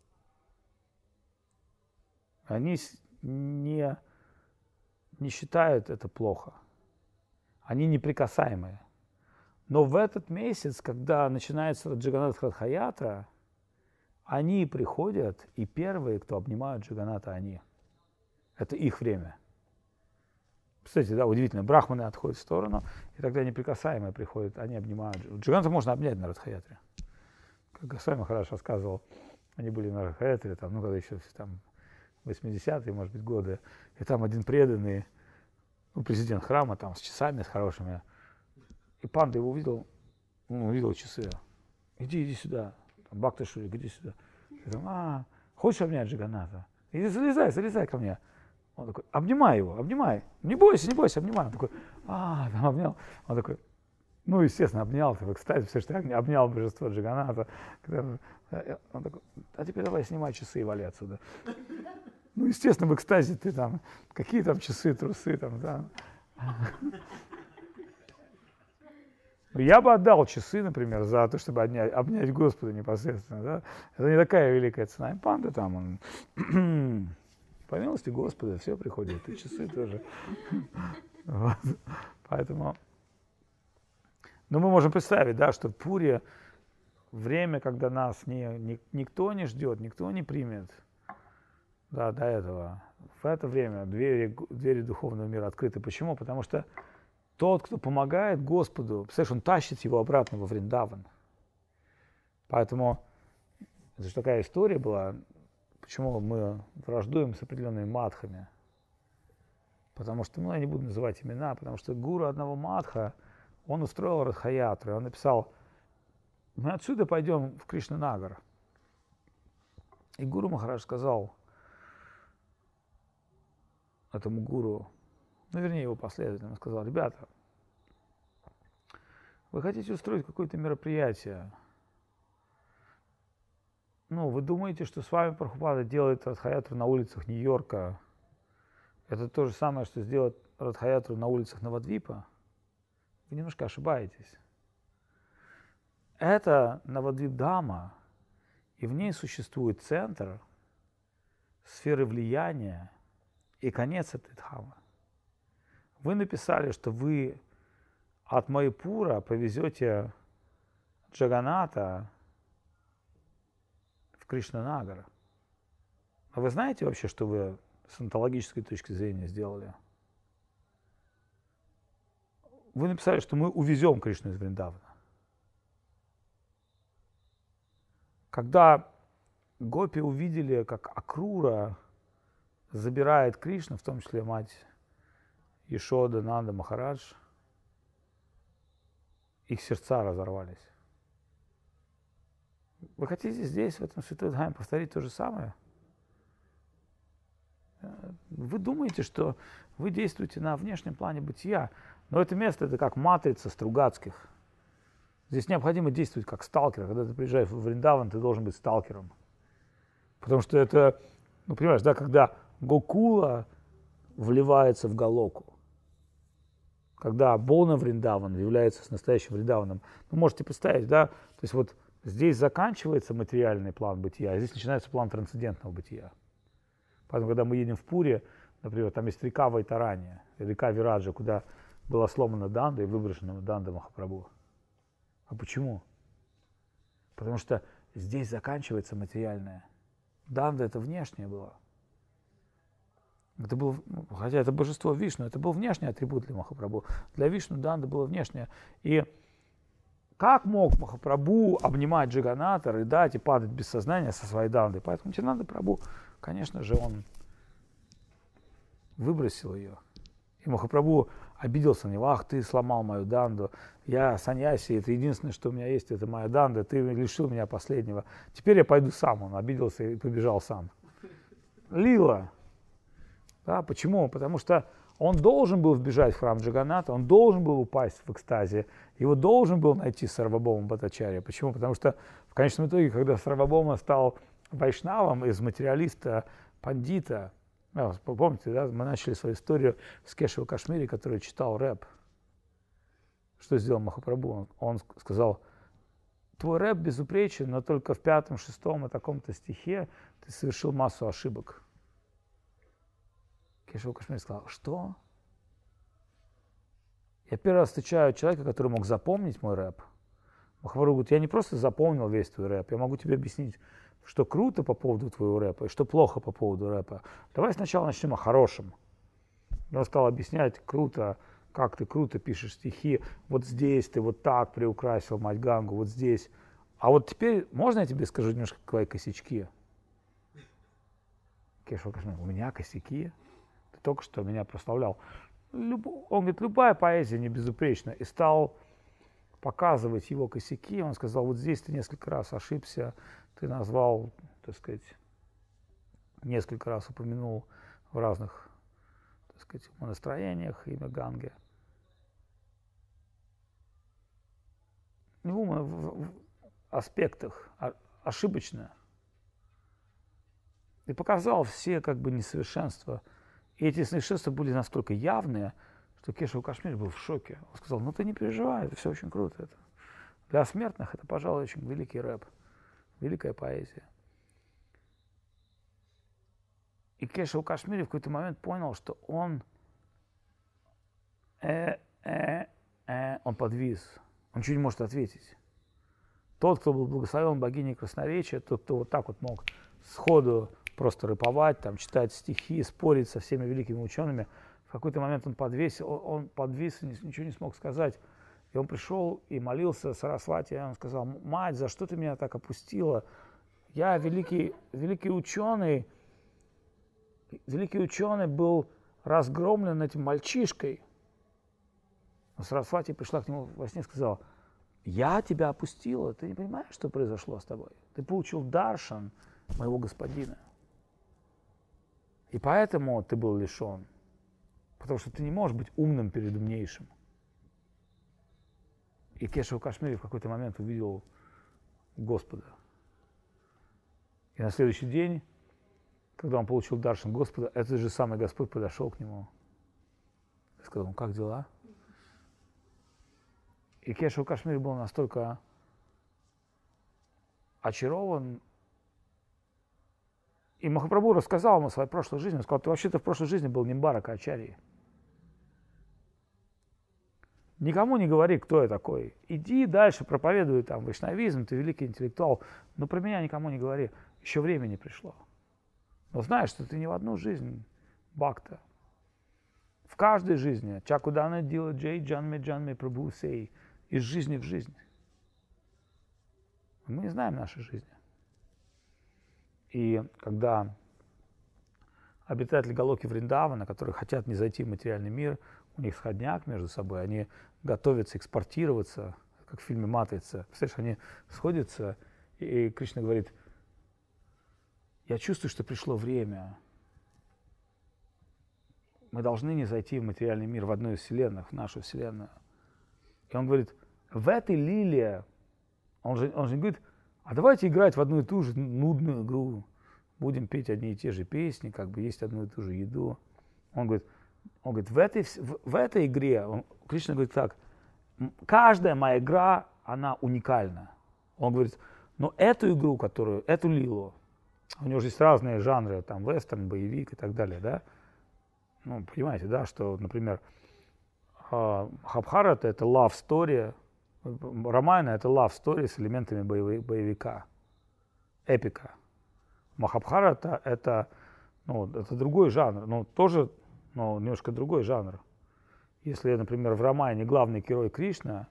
Они не считают это плохо. Они неприкасаемые. Но в этот месяц, когда начинается Джаганнат Радха-ятра, они приходят, и первые, кто обнимают Джаганната, они. Это их время. Кстати, да, удивительно, брахманы отходят в сторону, и тогда неприкасаемые приходят, они обнимают. Джаганната можно обнять на Радха-ятре. Как Госвами Махарадж рассказывал, они были на Радха-ятре, там, когда еще там 80-е, может быть, годы, и там один преданный, президент храма, там, с часами, с хорошими, и панда его увидел, увидел часы. Иди сюда. Бхакта Шурик, иди сюда. Я говорю: хочешь обнять Джаганната? Иди, залезай ко мне. Он такой: обнимай его, обнимай. Не бойся, обнимай. Он такой: там обнял. Он такой: естественно, обнял, ты в экстазе, все, что я обнял божество Джаганната. Он такой: а теперь давай снимай часы и вали отсюда. Естественно, в экстазе ты там, какие там часы, трусы там, да. Я бы отдал часы, например, за то, чтобы обнять Господа непосредственно. Да? Это не такая великая цена. И панда там, он, по милости Господа, все приходит, и часы тоже. Вот. Поэтому, мы можем представить, да, что в Пуре время, когда нас никто не ждет, никто не примет, да, до этого. В это время двери духовного мира открыты. Почему? Потому что тот, кто помогает Господу, представляешь, он тащит его обратно во Вриндаван. Поэтому это же такая история была, почему мы враждуем с определенными мадхами. Потому что, я не буду называть имена, потому что гуру одного мадха, он устроил Радха-ятру, он написал: мы отсюда пойдем в Кришнанагар. И гуру Махарадж сказал: этому гуру, ну, вернее, его последователям, сказал: ребята, вы хотите устроить какое-то мероприятие, ну, вы думаете, что с вами Прабхупада делает Радха-ятру на улицах Нью-Йорка, это то же самое, что сделать Радха-ятру на улицах Навадвипа? Вы немножко ошибаетесь. Это Навадвип-дама, и в ней существует центр, сферы влияния и конец этой дхамы. Вы написали, что вы от Майпура повезете Джаганата в Кришнанагар. А вы знаете вообще, что вы с онтологической точки зрения сделали? Вы написали, что мы увезем Кришну из Вриндавана. Когда гопи увидели, как Акрура забирает Кришну, в том числе мать Ешода, Нанда, Махарадж, их сердца разорвались. Вы хотите здесь, в этом Святой Дхаме, повторить то же самое? Вы думаете, что вы действуете на внешнем плане бытия, но это место, это как матрица Стругацких. Здесь необходимо действовать как сталкер. Когда ты приезжаешь в Вриндаван, ты должен быть сталкером. Потому что это, ну, понимаешь, да, когда Гокула вливается в Галоку, когда Бона Вриндаван является с настоящим Вриндаваном, вы можете представить, да, то есть вот здесь заканчивается материальный план бытия, а здесь начинается план трансцендентного бытия. Поэтому, когда мы едем в Пури, например, там есть река Вайтарания, река Вираджа, куда была сломана Данда и выброшена Данда Махапрабху. А почему? Потому что здесь заканчивается материальное. Данда это внешнее было. Это был, хотя это божество Вишну, это был внешний атрибут для Махапрабху. Для Вишну Данда было внешнее. И как мог Махапрабху обнимать Джаганата, рыдать и падать без сознания со своей Дандой? Поэтому Нитьянанда Прабху, конечно же, он выбросил ее. И Махапрабху обиделся на него: ах, ты сломал мою Данду, я саньяси, это единственное, что у меня есть, это моя Данда, ты лишил меня последнего. Теперь я пойду сам. Он обиделся и побежал сам. Лила. Да, почему? Потому что он должен был вбежать в храм Джаганата, он должен был упасть в экстазе, его должен был найти Сарвабхаума Бхаттачарья. Почему? Потому что в конечном итоге, когда Сарвабхаума стал вайшнавом из материалиста, пандита, помните, да, мы начали свою историю с Кешава Кашмири, который читал рэп. Что сделал Махапрабху? Он сказал: твой рэп безупречен, но только в 5, 6 и таком-то стихе ты совершил массу ошибок. Кешава Кашмири сказал: что? Я первый раз встречаю человека, который мог запомнить мой рэп. Махапрабху говорит: я не просто запомнил весь твой рэп, я могу тебе объяснить, что круто по поводу твоего рэпа и что плохо по поводу рэпа. Давай сначала начнем о хорошем. И он стал объяснять: круто, как ты круто пишешь стихи, вот здесь ты вот так приукрасил мать Гангу, вот здесь. А вот теперь можно я тебе скажу немножко твои косячки? Кешава Кашмири: у меня косяки? Ты только что меня прославлял. Он говорит: любая поэзия не безупречна. И стал показывать его косяки. Он сказал: вот здесь ты несколько раз ошибся, ты назвал, так сказать, несколько раз упомянул в разных, так сказать, настроениях имя Ганги. В аспектах ошибочно. И показал все как бы несовершенства. И эти несовершенства были настолько явные, что Кешава Кашмири был в шоке. Он сказал: ну ты не переживай, это все очень круто. Это. Для смертных это, пожалуй, очень великий рэп, великая поэзия. И Кешава Кашмири в какой-то момент понял, что он подвис, он ничего не может ответить. Тот, кто был благословен богиней красноречия, тот, кто вот так вот мог сходу просто рэповать, там, читать стихи, спорить со всеми великими учеными, в какой-то момент он подвис и ничего не смог сказать. И он пришел и молился Сарасвати, и он сказал: мать, за что ты меня так опустила? Я великий ученый был разгромлен этим мальчишкой. Но Сарасвати пришла к нему во сне и сказала: я тебя опустила, ты не понимаешь, что произошло с тобой? Ты получил даршан моего господина. И поэтому ты был лишен. Потому что ты не можешь быть умным перед умнейшим. И Кешава Кашмири в какой-то момент увидел Господа. И на следующий день, когда он получил даршан Господа, этот же самый Господь подошел к нему и сказал: ну как дела? И Кешава Кашмири был настолько очарован. И Махапрабху рассказал ему о своей прошлой жизни. Он сказал: ты вообще-то в прошлой жизни был Нимбарака Ачарьей. Никому не говори, кто я такой. Иди дальше, проповедуй там вайшнавизм, ты великий интеллектуал. Но про меня никому не говори. Еще время не пришло. Но знаешь, что ты не в одну жизнь бхакта. В каждой жизни. Чакудана дила джей джанме прабху сей. Из жизни в жизнь. Мы не знаем нашей жизни. И когда обитатели Галоки Вриндавана, которые хотят не зайти в материальный мир, у них сходняк между собой, они готовятся экспортироваться, как в фильме «Матрица». Представляешь, они сходятся, и Кришна говорит: я чувствую, что пришло время. Мы должны не зайти в материальный мир, в одну из вселенных, в нашу вселенную. И он говорит: в этой лиле, он же не говорит: а давайте играть в одну и ту же нудную игру, будем петь одни и те же песни, как бы есть одну и ту же еду. Он говорит, в этой игре, Кришна говорит так: каждая моя игра, она уникальна. Он говорит: но эту игру, эту лилу, у него же есть разные жанры, там вестерн, боевик и так далее, да? Ну, понимаете, да, что, например, Махабхарата — это love story, Рамайна — это love story с элементами боевика, эпика. Махабхарата — это другой жанр, тоже немножко другой жанр. Если, например, в Рамайне главный герой Кришна,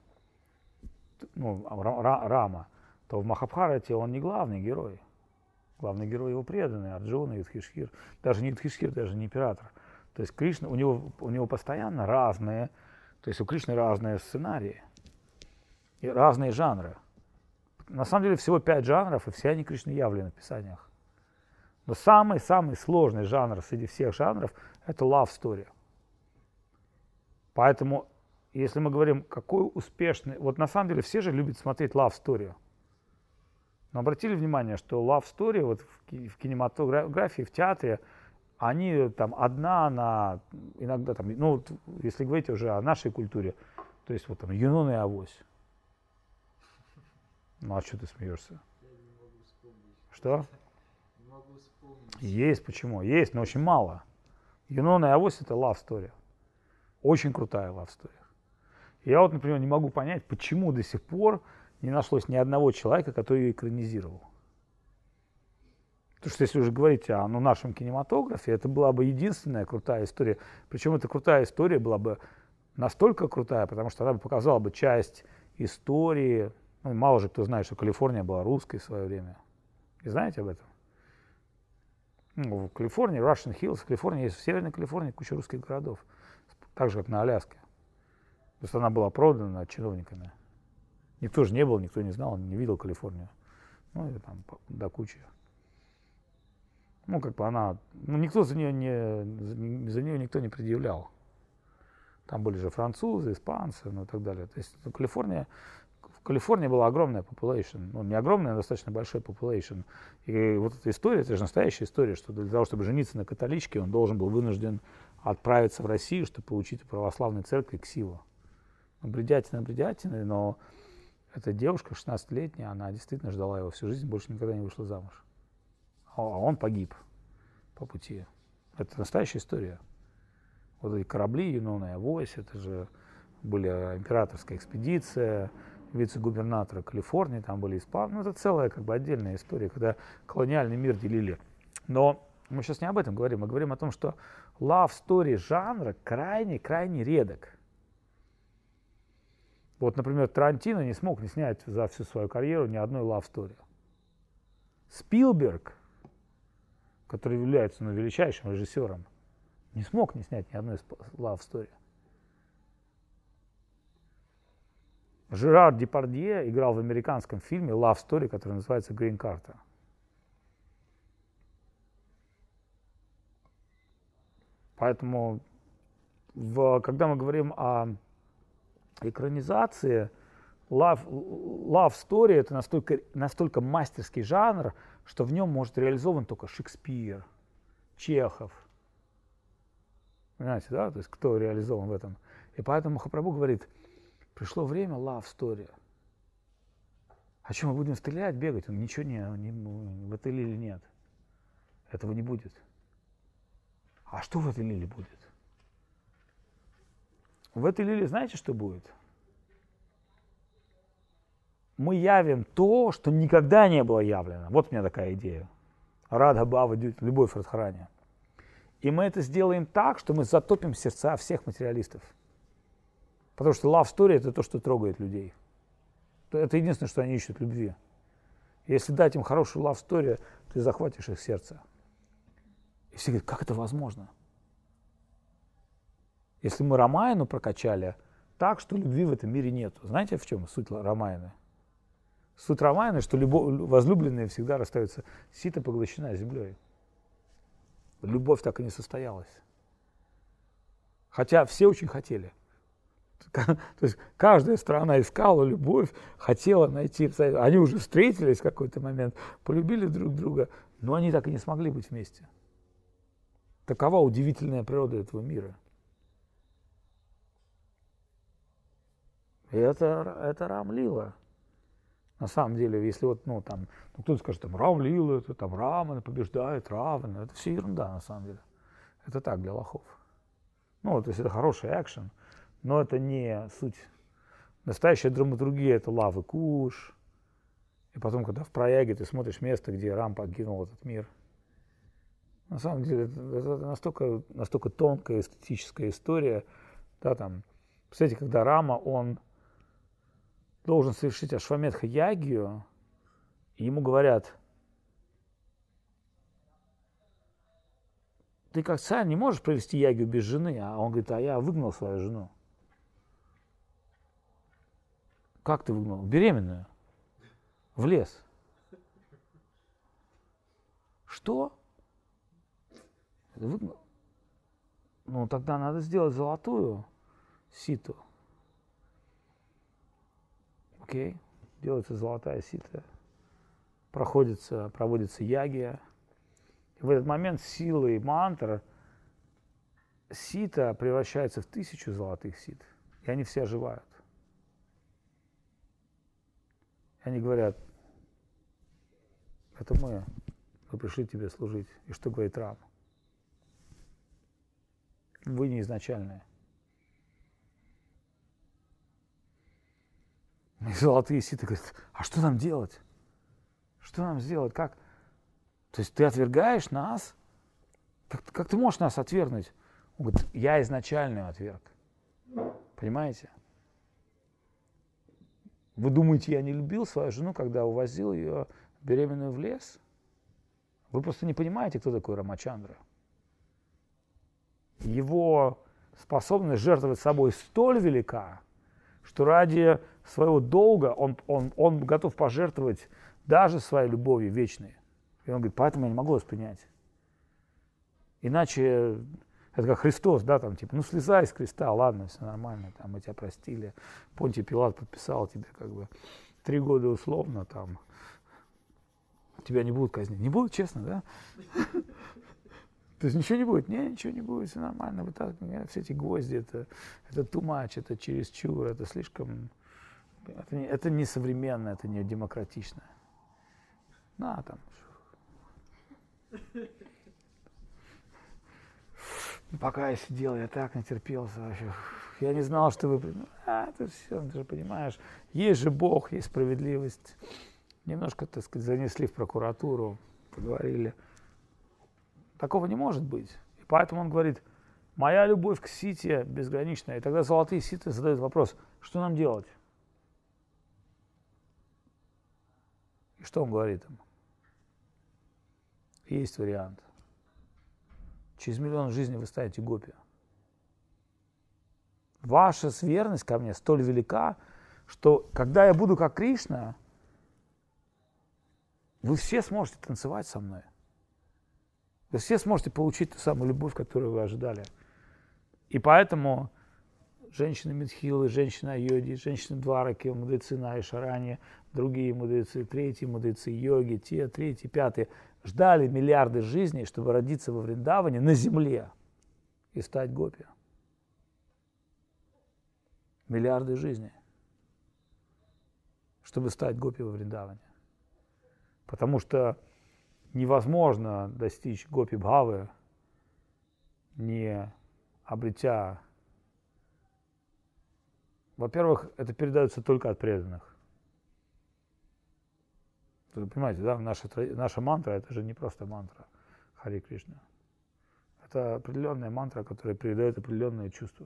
Рама, то в Махабхарате он не главный герой. Главный герой его преданный, Арджуна, Юдхишхир. Даже не Юдхишхир, даже не император. То есть Кришна, у него постоянно разные, то есть у Кришны разные сценарии и разные жанры. На самом деле всего 5 жанров, и все они Кришны явлены в Писаниях. Но самый сложный жанр среди всех жанров — это love story. Поэтому, если мы говорим, какой успешный... Вот на самом деле все же любят смотреть love story. Но обратили внимание, что love story вот в кинематографии, в театре, они там иногда там, если говорить уже о нашей культуре, то есть вот там Юнона и Авось. Ну а что ты смеешься? Я не могу вспомнить. Что? Не могу вспомнить. Есть, почему? Есть, но очень мало. Юнона и Авось — это love story. Очень крутая love story. Я вот, например, не могу понять, почему до сих пор не нашлось ни одного человека, который ее экранизировал. Потому что если уже говорить о нашем кинематографе, это была бы единственная крутая история. Причем эта крутая история была бы настолько крутая, потому что она бы показала бы часть истории. Мало же кто знает, что Калифорния была русской в свое время. И знаете об этом? В Калифорнии, Russian Hills, в Калифорнии есть, в Северной Калифорнии куча русских городов. Так же, как на Аляске. То есть она была продана чиновниками. Никто же не был, никто не знал, не видел Калифорнию. И там до кучи. Никто за нее никто не предъявлял. Там были же французы, испанцы, и так далее. То есть в Калифорнии была огромная population, не огромная, а достаточно большой population. И вот эта история, это же настоящая история, что для того, чтобы жениться на католичке, он должен был вынужден отправиться в Россию, чтобы получить у православной церкви ксиву. Бредятина, но эта девушка 16-летняя, она действительно ждала его всю жизнь, больше никогда не вышла замуж. А он погиб по пути. Это настоящая история. Вот эти корабли Юнона и Авось, это же были императорская экспедиция, вице-губернатора Калифорнии, там были испанцы. Это целая отдельная история, когда колониальный мир делили. Но мы сейчас не об этом говорим, мы говорим о том, что love story жанра крайне редок. Вот, например, Тарантино не смог не снять за всю свою карьеру ни одной love story. Спилберг, который является величайшим режиссером, не смог не снять ни одной love story. Жерар Депардье играл в американском фильме love story, который называется «Green Carter». Поэтому когда мы говорим о экранизации, love story это настолько мастерский жанр, что в нем может реализован только Шекспир, Чехов. Понимаете, да? То есть кто реализован в этом. И поэтому Махапрабху говорит, пришло время love story. А что, мы будем стрелять, бегать? Ничего в этой лиле нет. Этого не будет. А что в этой лиле будет? В этой лиле знаете, что будет? Мы явим то, что никогда не было явлено. Вот у меня такая идея. Радха Бхава, любовь Радхарани. И мы это сделаем так, что мы затопим сердца всех материалистов. Потому что love story это то, что трогает людей. Это единственное, что они ищут любви. Если дать им хорошую love story, ты захватишь их сердце. И все говорят, как это возможно? Если мы Рамаяну прокачали так, что любви в этом мире нет. Знаете, в чем суть Рамаяны? Суть Рамаяны, что возлюбленные всегда расстаются. Сита поглощена землей. Любовь так и не состоялась. Хотя все очень хотели. То есть каждая сторона искала любовь, хотела найти. Они уже встретились в какой-то момент, полюбили друг друга, но они так и не смогли быть вместе. Такова удивительная природа этого мира. И это Рам-лила. На самом деле, если вот, кто-то скажет, Рам-лила, это там Рамана побеждает Равана, это все ерунда на самом деле. Это так, для лохов. То есть это хороший экшен, но это не суть. Настоящая драматургия – это Лав и Куш. И потом, когда в Праяге ты смотришь место, где Рам покинул этот мир. На самом деле, это настолько тонкая эстетическая история. Да, представляете, когда Рама, он должен совершить Ашвамедха-ягью, и ему говорят, ты как царь не можешь провести ягью без жены, а он говорит, а я выгнал свою жену. Как ты выгнал? Беременную. В лес. Что? Выгнал? Тогда надо сделать золотую ситу. Окей. Делается золотая сита. Проводится ягия. И в этот момент силой мантр сита превращается в 1000 золотых сит. И они все оживают. И они говорят, это мы пришли тебе служить. И что говорит Рам? Вы не изначальные. И золотые ситы говорят, а что нам делать? Что нам сделать? Как? То есть ты отвергаешь нас? Как ты можешь нас отвергнуть? Он говорит, я изначальную отверг. Понимаете? Вы думаете, я не любил свою жену, когда увозил ее беременную в лес? Вы просто не понимаете, кто такой Рамачандра. Его способность жертвовать собой столь велика, что ради своего долга он готов пожертвовать даже своей любовью вечной. И он говорит, поэтому я не могу вас принять. Иначе это как Христос, да, слезай с креста, ладно, все нормально, мы тебя простили. Понтий Пилат подписал тебе 3 года условно, тебя не будут казнить. Не будут, честно, да? То есть ничего не будет? Нет, ничего не будет, все нормально. Вот так, все эти гвозди, это too much, это чересчур, это слишком... Это не современно, это не демократично. Пока я сидел, я так натерпелся вообще. Я не знал, что вы... это все, ты же понимаешь. Есть же Бог, есть справедливость. Немножко, так сказать, занесли в прокуратуру, поговорили. Такого не может быть. И поэтому он говорит, моя любовь к сите безграничная. И тогда золотые ситы задают вопрос, что нам делать? И что он говорит им? Есть вариант. Через 1 000 000 жизней вы станете гопи. Ваша верность ко мне столь велика, что когда я буду как Кришна, вы все сможете танцевать со мной. Вы все сможете получить ту самую любовь, которую вы ожидали. И поэтому женщины Мидхилы, женщины Айоди, женщины Двараки, мудрецы Найшарани, другие мудрецы, третьи мудрецы йоги, те, третьи, пятые, ждали миллиарды жизней, чтобы родиться во Вриндаване на земле и стать гопи. Миллиарды жизней, чтобы стать гопи во Вриндаване. Потому что невозможно достичь гопи-бхавы, не обретя. Во-первых, это передается только от преданных. Вы понимаете, да? Наша мантра, это же не просто мантра Хари Кришна. Это определенная мантра, которая передает определенные чувства.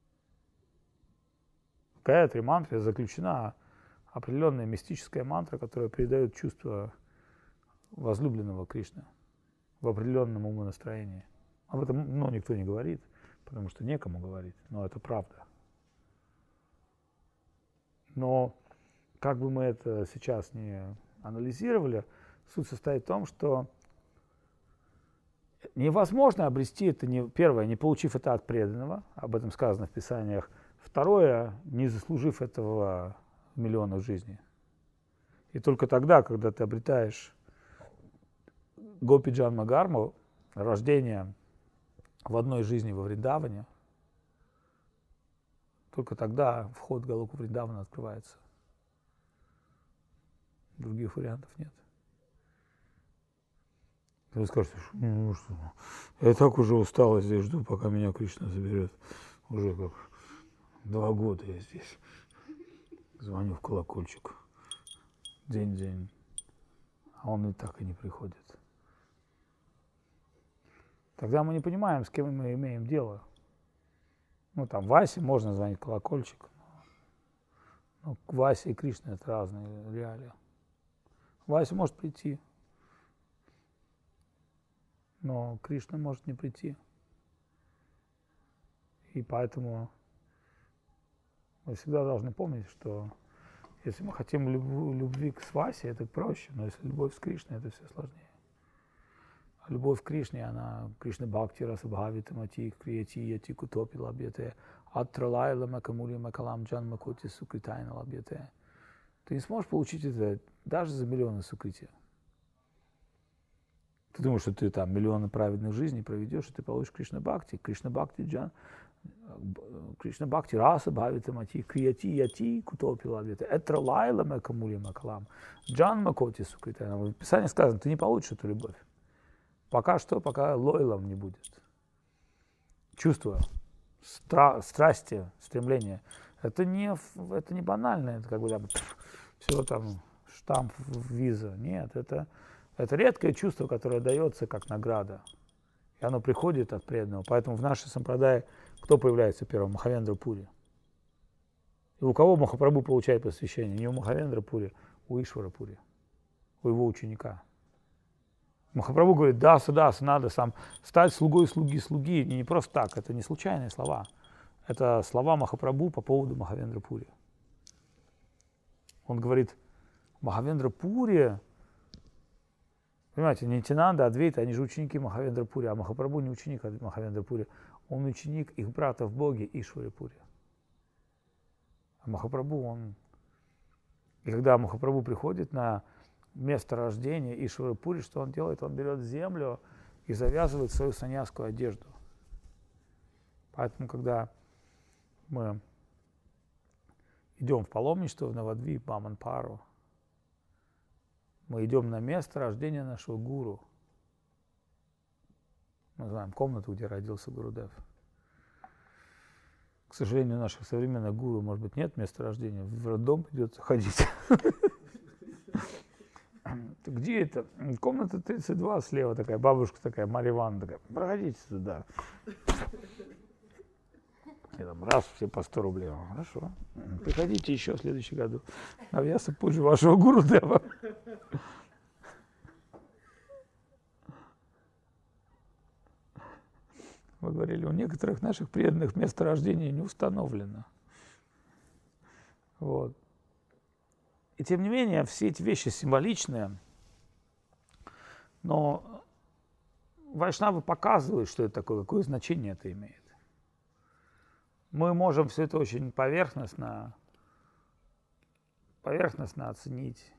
В Гаятри мантре заключена определенная мистическая мантра, которая передает чувство возлюбленного Кришны в определенном умонастроении. Об этом никто не говорит, потому что некому говорить, но это правда. Но как бы мы это сейчас не анализировали, суть состоит в том, что невозможно обрести это, первое, не получив это от преданного, об этом сказано в Писаниях, второе, не заслужив этого в миллионах жизней. И только тогда, когда ты обретаешь Гопи Джанма Гарму, рождение в одной жизни во Вриндаване, только тогда вход в Галоку Вриндавана открывается. Других вариантов нет. Вы скажете, я так уже устал, здесь жду, пока меня Кришна заберет. Уже как 2 года я здесь. Звоню в колокольчик. День-день. А он и так и не приходит. Тогда мы не понимаем, с кем мы имеем дело. Там Васе можно звонить в колокольчик. Но Васе и Кришне это разные реалии. Вася может прийти, но Кришна может не прийти. И поэтому мы всегда должны помнить, что если мы хотим любви к Васе, это проще, но если любовь с Кришной, это все сложнее. А любовь к Кришне, она Кришна Бхакти Расабхавита Мати Крияти Яти Кутопи Лабьяте Атралайла Макамули Макалам Джан Макоти Сукритайна Лабьяте. Ты не сможешь получить это даже за миллионы сукрити. Ты думаешь, что ты там миллионы праведных жизней проведешь, и ты получишь Кришна Бхакти Джан, Кришна Бхакти Раса Бхавита Мати Крияти Яти Кутопи Лабьяте Атралайла Макамули Макалам Джан Макоти Сукритайна. В Писании сказано, ты не получишь эту любовь. Пока лойлом не будет. Чувство, страсти, стремление. Это не банально, это как бы там, все там, штамп, виза. Нет, это редкое чувство, которое дается как награда. И оно приходит от преданного. Поэтому в нашей сампрадае кто появляется первым? Махавендра Пури. И у кого Махапрабху получает посвящение? Не у Махавендра Пури, у Ишвара Пури, у его ученика. Махапрабху говорит, даса, надо сам стать слугой слуги. Не просто так, это не случайные слова. Это слова Махапрабху по поводу Махавендра Пури. Он говорит, Махавендра Пури, понимаете, Нитянанда, Адвейта, они же ученики Махавендра Пури, а Махапрабху не ученик Махавендра Пури, он ученик их брата в Боге Ишвари Пури. А Махапрабху, и когда Махапрабху приходит на место рождения Ишвара Пури, что он делает? Он берет землю и завязывает свою саньяскую одежду. Поэтому, когда мы идем в паломничество в Навадвип, Баманпару, мы идем на место рождения нашего гуру. Мы знаем комнату, где родился Гурудев. К сожалению, у наших современных гуру, может быть, нет места рождения. В роддом придется ходить. Где это? Комната 32 слева такая, бабушка такая, Марья Ивановна такая, проходите туда. И там раз, все по 100 рублей. Хорошо. Приходите еще в следующем году. А я сапуджу вашего Гурудева. Мы говорили, у некоторых наших преданных место рождения не установлено. Вот. И тем не менее, все эти вещи символичные, но вайшнавы показывают, что это такое, какое значение это имеет. Мы можем все это очень поверхностно оценить,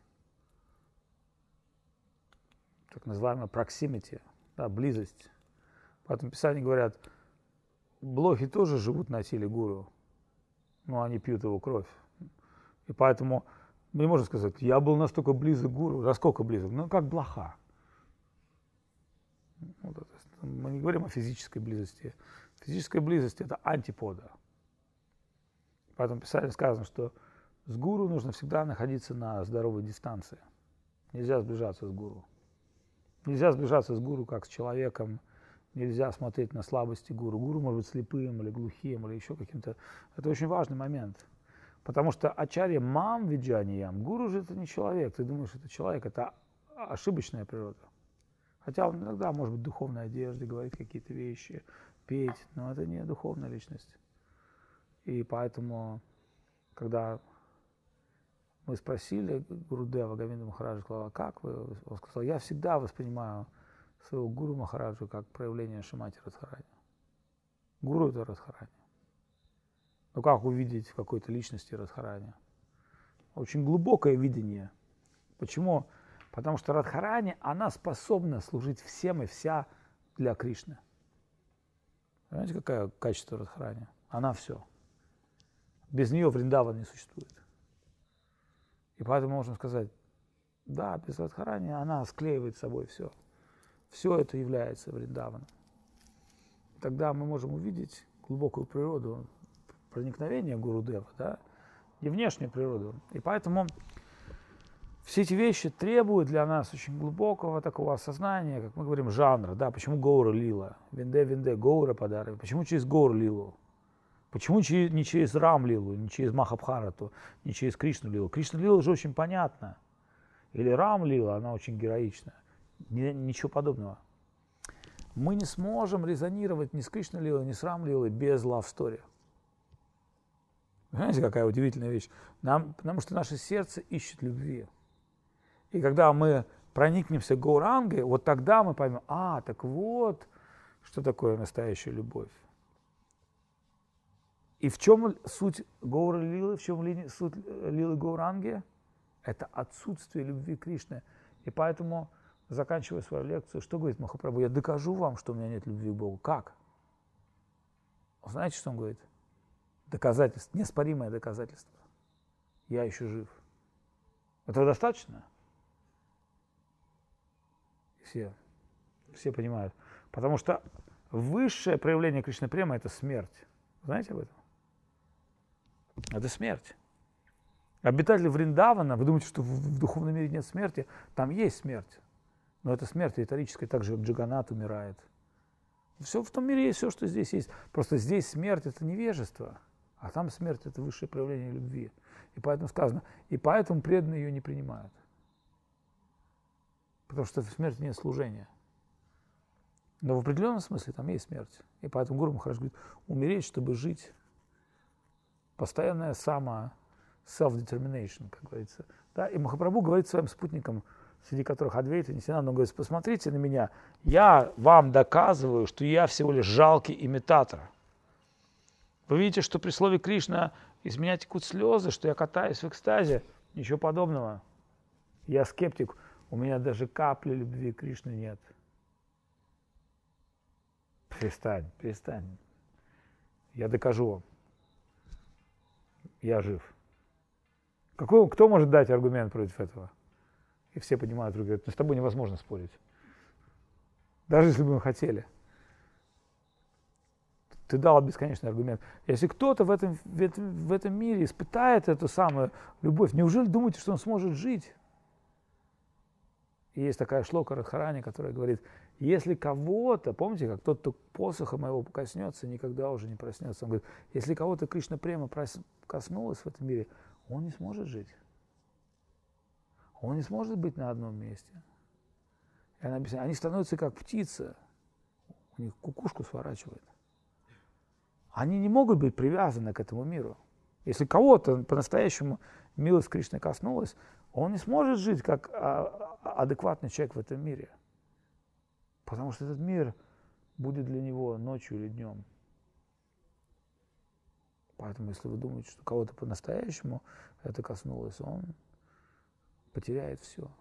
так называемая proximity, да, близость. Поэтому в Писании говорят, блохи тоже живут на теле гуру, но они пьют его кровь. И поэтому мы не можем сказать, я был настолько близок к гуру. Насколько близок? Ну, как блоха. Вот это. Мы не говорим о физической близости. Физическая близость – это антипода. Поэтому в Писании сказано, что с гуру нужно всегда находиться на здоровой дистанции. Нельзя сближаться с гуру. Нельзя сближаться с гуру как с человеком. Нельзя смотреть на слабости гуру. Гуру может быть слепым или глухим, или еще каким-то. Это очень важный момент. Потому что ачарья мам виджаниям, гуру же это не человек. Ты думаешь, это человек, это ошибочная природа. Хотя он иногда может быть в духовной одежде, говорить какие-то вещи, петь, но это не духовная личность. И поэтому, когда мы спросили Гурудева Говинда Махараджа, сказала, как вы? Он сказал, я всегда воспринимаю своего гуру Махараджа как проявление Шримати Радхарани. Гуру – это Радхарани. Ну как увидеть в какой-то личности Радхарани? Очень глубокое видение. Почему? Потому что Радхарани, она способна служить всем и вся для Кришны. Знаете, какое качество Радхарани? Она все. Без нее Вриндаван не существует. И поэтому можно сказать, да, без Радхарани она склеивает с собой все. Все это является Вриндаваном. Тогда мы можем увидеть глубокую природу проникновения Гурудева, да, не внешнюю природу. И поэтому все эти вещи требуют для нас очень глубокого такого осознания, как мы говорим, жанра. Да, почему Гаура Лила? Винде, Гаура подарок. Почему через Гаура Лилу? Почему не через Рам Лилу, не через Махабхарату, не через Кришну Лилу? Кришна Лила уже очень понятна. Или Рам Лила, она очень героична. Ничего подобного. Мы не сможем резонировать ни с Кришна Лилой, ни с Рам Лилой без love story. Знаете, какая удивительная вещь? Потому что наше сердце ищет любви. И когда мы проникнемся Гаурангой, вот тогда мы поймем, так вот, что такое настоящая любовь. И в чем суть Гаура Лилы, в чем суть Лилы Гауранги? Это отсутствие любви к Кришне. И поэтому, заканчивая свою лекцию, что говорит Махапрабху? Я докажу вам, что у меня нет любви к Богу. Как? Знаете, что он говорит? Доказательство, неоспоримое доказательство. Я еще жив. Этого достаточно? Все понимают. Потому что высшее проявление Кришна-према – это смерть. Знаете об этом? Это смерть. Обитатели Вриндавана, вы думаете, что в духовном мире нет смерти? Там есть смерть. Но это смерть риторическая, так же, как Джаганнат умирает. Все в том мире есть, все, что здесь есть. Просто здесь смерть – это невежество, а там смерть – это высшее проявление любви. И поэтому сказано, и поэтому преданные ее не принимают. Потому что в смерти нет служения. Но в определенном смысле там есть смерть. И поэтому Гуру Махарадж говорит, умереть, чтобы жить. Постоянная self-determination, как говорится. Да? И Махапрабху говорит своим спутникам, среди которых Адвейта, Нитьянанда, он говорит, посмотрите на меня, я вам доказываю, что я всего лишь жалкий имитатор. Вы видите, что при слове Кришна из меня текут слезы, что я катаюсь в экстазе? Ничего подобного. Я скептик, у меня даже капли любви к Кришне нет. Перестань. Я докажу вам. Я жив. Кто может дать аргумент против этого? И все понимают, говорят, с тобой невозможно спорить. Даже если бы мы хотели. Ты дал бесконечный аргумент. Если кто-то в этом мире испытает эту самую любовь, неужели думаете, что он сможет жить? И есть такая шлока Радхарани, которая говорит, если кого-то, помните, как тот, кто посоха моего коснется, никогда уже не проснется. Он говорит, если кого-то Кришна према коснулась в этом мире, он не сможет жить. Он не сможет быть на одном месте. И она объясняет, они становятся как птица, у них кукушку сворачивает. Они не могут быть привязаны к этому миру. Если кого-то по-настоящему милость Кришны коснулась, он не сможет жить как адекватный человек в этом мире. Потому что этот мир будет для него ночью или днем. Поэтому, если вы думаете, что кого-то по-настоящему это коснулось, он потеряет все.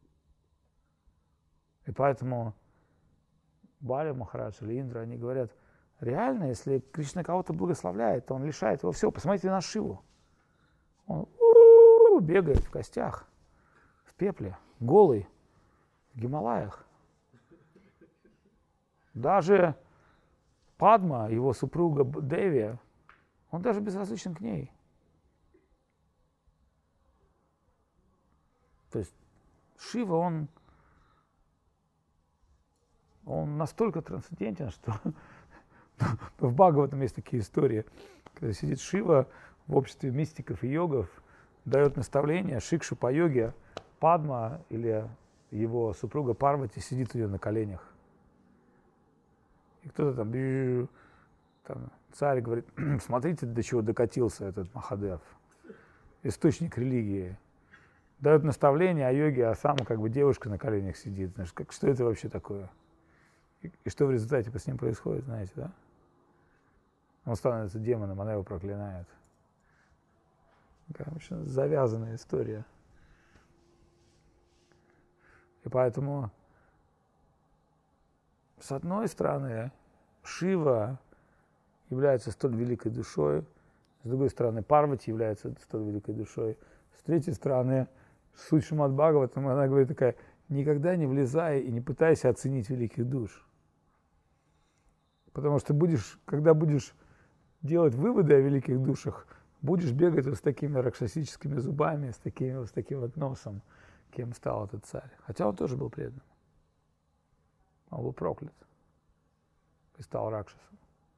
И поэтому Бали Махарадж или Индра, они говорят, реально, если Кришна кого-то благословляет, то он лишает его всего. Посмотрите на Шиву. Он бегает в костях, в пепле, голый, в Гималаях. Даже Падма, его супруга Деви, он даже безразличен к ней. То есть Шива, он настолько трансцендентен, что в Бхагаватам есть такие истории, когда сидит Шива в обществе мистиков и йогов, дает наставление Шикшу по йоге, Падма или его супруга Парвати сидит у нее на коленях. И кто-то там царь говорит, смотрите, до чего докатился этот Махадев, источник религии. Дает наставление о йоге, а сам как бы девушка на коленях сидит. Знаешь, что это вообще такое? И что в результате с ним происходит, знаете, да? Он становится демоном, она его проклинает. Такая очень завязанная история. И поэтому, с одной стороны, Шива является столь великой душой, с другой стороны, Парвати является столь великой душой, с третьей стороны, суть Шримад Бхагаватам, она говорит такая, никогда не влезай и не пытайся оценить великих душ. Потому что когда будешь делать выводы о великих душах, будешь бегать вот с такими ракшасическими зубами, с таким вот носом, кем стал этот царь. Хотя он тоже был предан. Он был проклят и стал ракшасом.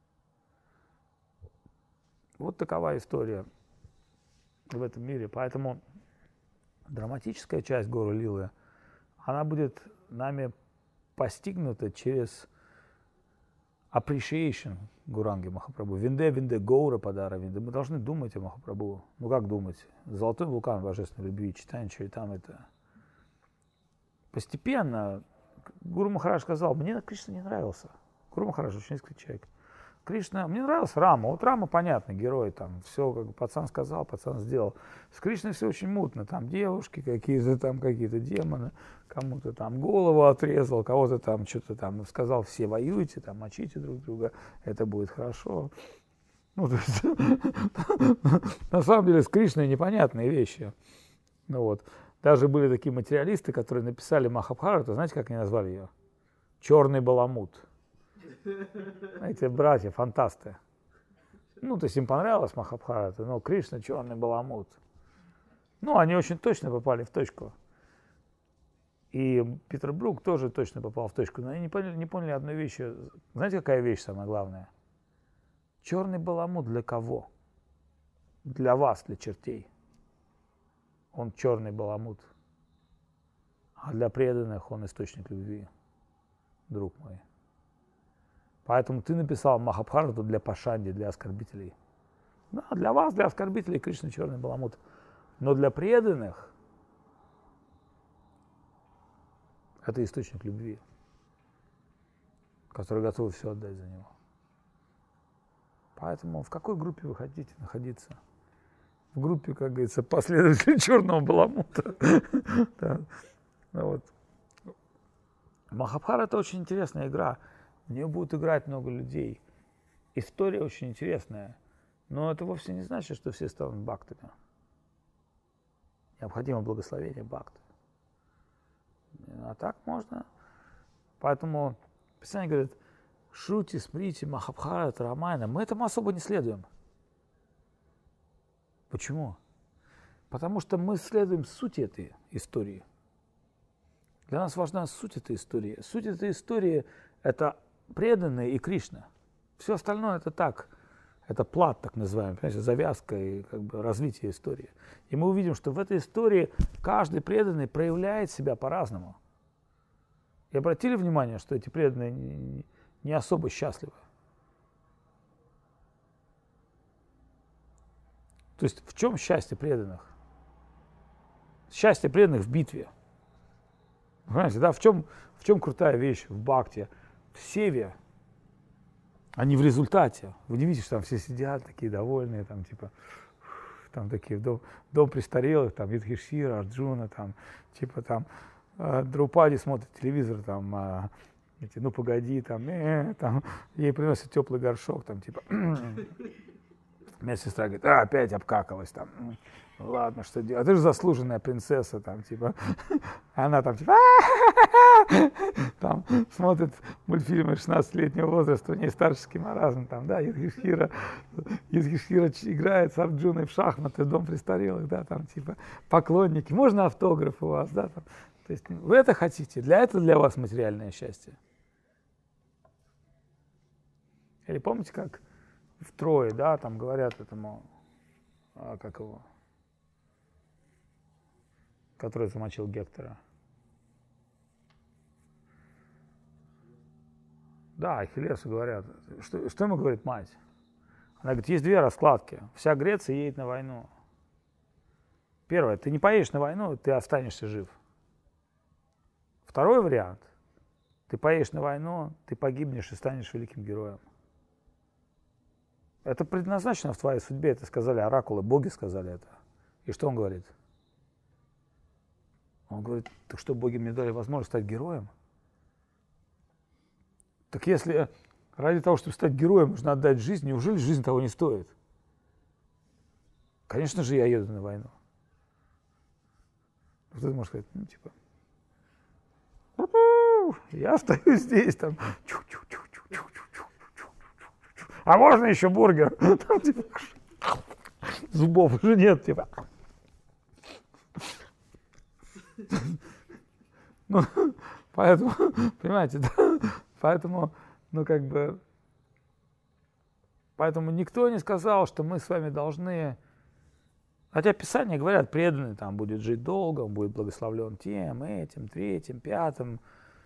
Вот такова история в этом мире. Поэтому драматическая часть Гора Лилы, она будет нами постигнута через appreciation Гуранги Махапрабху. Винде, Гаура Падара, Винде. Мы должны думать о Махапрабху. Ну как думать? Золотой вулкан божественной любви, читание Чаритамрита. Постепенно Гуру Махарадж сказал, мне Кришна не нравился. Гуру Махарадж очень искренний человек. Кришна, мне нравился Рама. Вот Рама, понятно, герой, там, все, как пацан сказал, пацан сделал. С Кришной все очень мутно, там девушки какие-то, там какие-то демоны, кому-то там голову отрезал, кого-то там что-то там сказал, все воюйте, там, мочите друг друга, это будет хорошо. Ну, то есть, на самом деле, с Кришной непонятные вещи. Ну, вот. Даже были такие материалисты, которые написали Махабхарату, знаете, как они назвали ее? Черный баламут. Знаете, братья, фантасты. Ну, то есть им понравилось Махабхарата, но Кришна черный баламут. Ну, они очень точно попали в точку. И Питер Брук тоже точно попал в точку, но они не поняли одной вещи. Знаете, какая вещь самая главная? Черный баламут для кого? Для вас, для чертей. Он черный баламут. А для преданных он источник любви, друг мой. Поэтому ты написал Махабхарату для пашанди, для оскорбителей. Да, для вас, для оскорбителей, Кришна черный баламут. Но для преданных это источник любви, который готов все отдать за него. Поэтому в какой группе вы хотите находиться? В группе, как говорится, последователей черного баламута. Махабхарата очень интересная игра. В нее будут играть много людей. История очень интересная. Но это вовсе не значит, что все станут бхактами. Необходимо благословение бхакты. А так можно. Поэтому Писание говорит, Шрути, Смрити, Махабхарата, Рамайна. Мы этому особо не следуем. Почему? Потому что мы следуем сути этой истории. Для нас важна суть этой истории. Суть этой истории – это преданные и Кришна. Все остальное это так, это плат, так называемый, понимаете, завязка и как бы развитие истории. И мы увидим, что в этой истории каждый преданный проявляет себя по-разному. И обратили внимание, что эти преданные не особо счастливы. То есть в чем счастье преданных? Счастье преданных в битве. Понимаете, да? В чем крутая вещь в бхакти? В севе. а не в результате. Вы не видите, что там все сидят такие довольные, там типа, там такие дом престарелых, там Юдхишthira, Арджуна, там типа там Драупади смотрит телевизор, там ну погоди, там ей приносят теплый горшок, там типа, моя сестра говорит, опять обкакалась, там, ладно, что делать, ты же заслуженная принцесса, там типа, она там типа, там смотрит мультфильмы 16-летнего возраста, у нее старческий маразм, там, да, Юдхишthira играет с Арджуной в шахматы, дом престарелых, да, там типа, поклонники, можно автограф у вас, да, там, то есть вы это хотите, это для вас материальное счастье. Или помните, как в Трое, да, там говорят этому, как его, который замочил Гектора. Да, Ахиллесу говорят. Что ему говорит мать? Она говорит, есть две раскладки. Вся Греция едет на войну. Первое, ты не поедешь на войну, ты останешься жив. Второй вариант, ты поедешь на войну, ты погибнешь и станешь великим героем. Это предназначено в твоей судьбе, это сказали оракулы, боги сказали это. И что он говорит? Он говорит, так что, боги мне дали возможность стать героем? Так если ради того, чтобы стать героем, нужно отдать жизнь, неужели жизнь того не стоит? Конечно же, я еду на войну. Что ты можешь сказать? Ну, типа, я стою здесь, там, а можно еще бургер? Там, типа, зубов уже нет, типа. Ну, поэтому, понимаете, да? Поэтому, ну, как бы, поэтому никто не сказал, что мы с вами должны, хотя Писания говорят, преданный там будет жить долго, он будет благословлен тем, этим, третьим, пятым.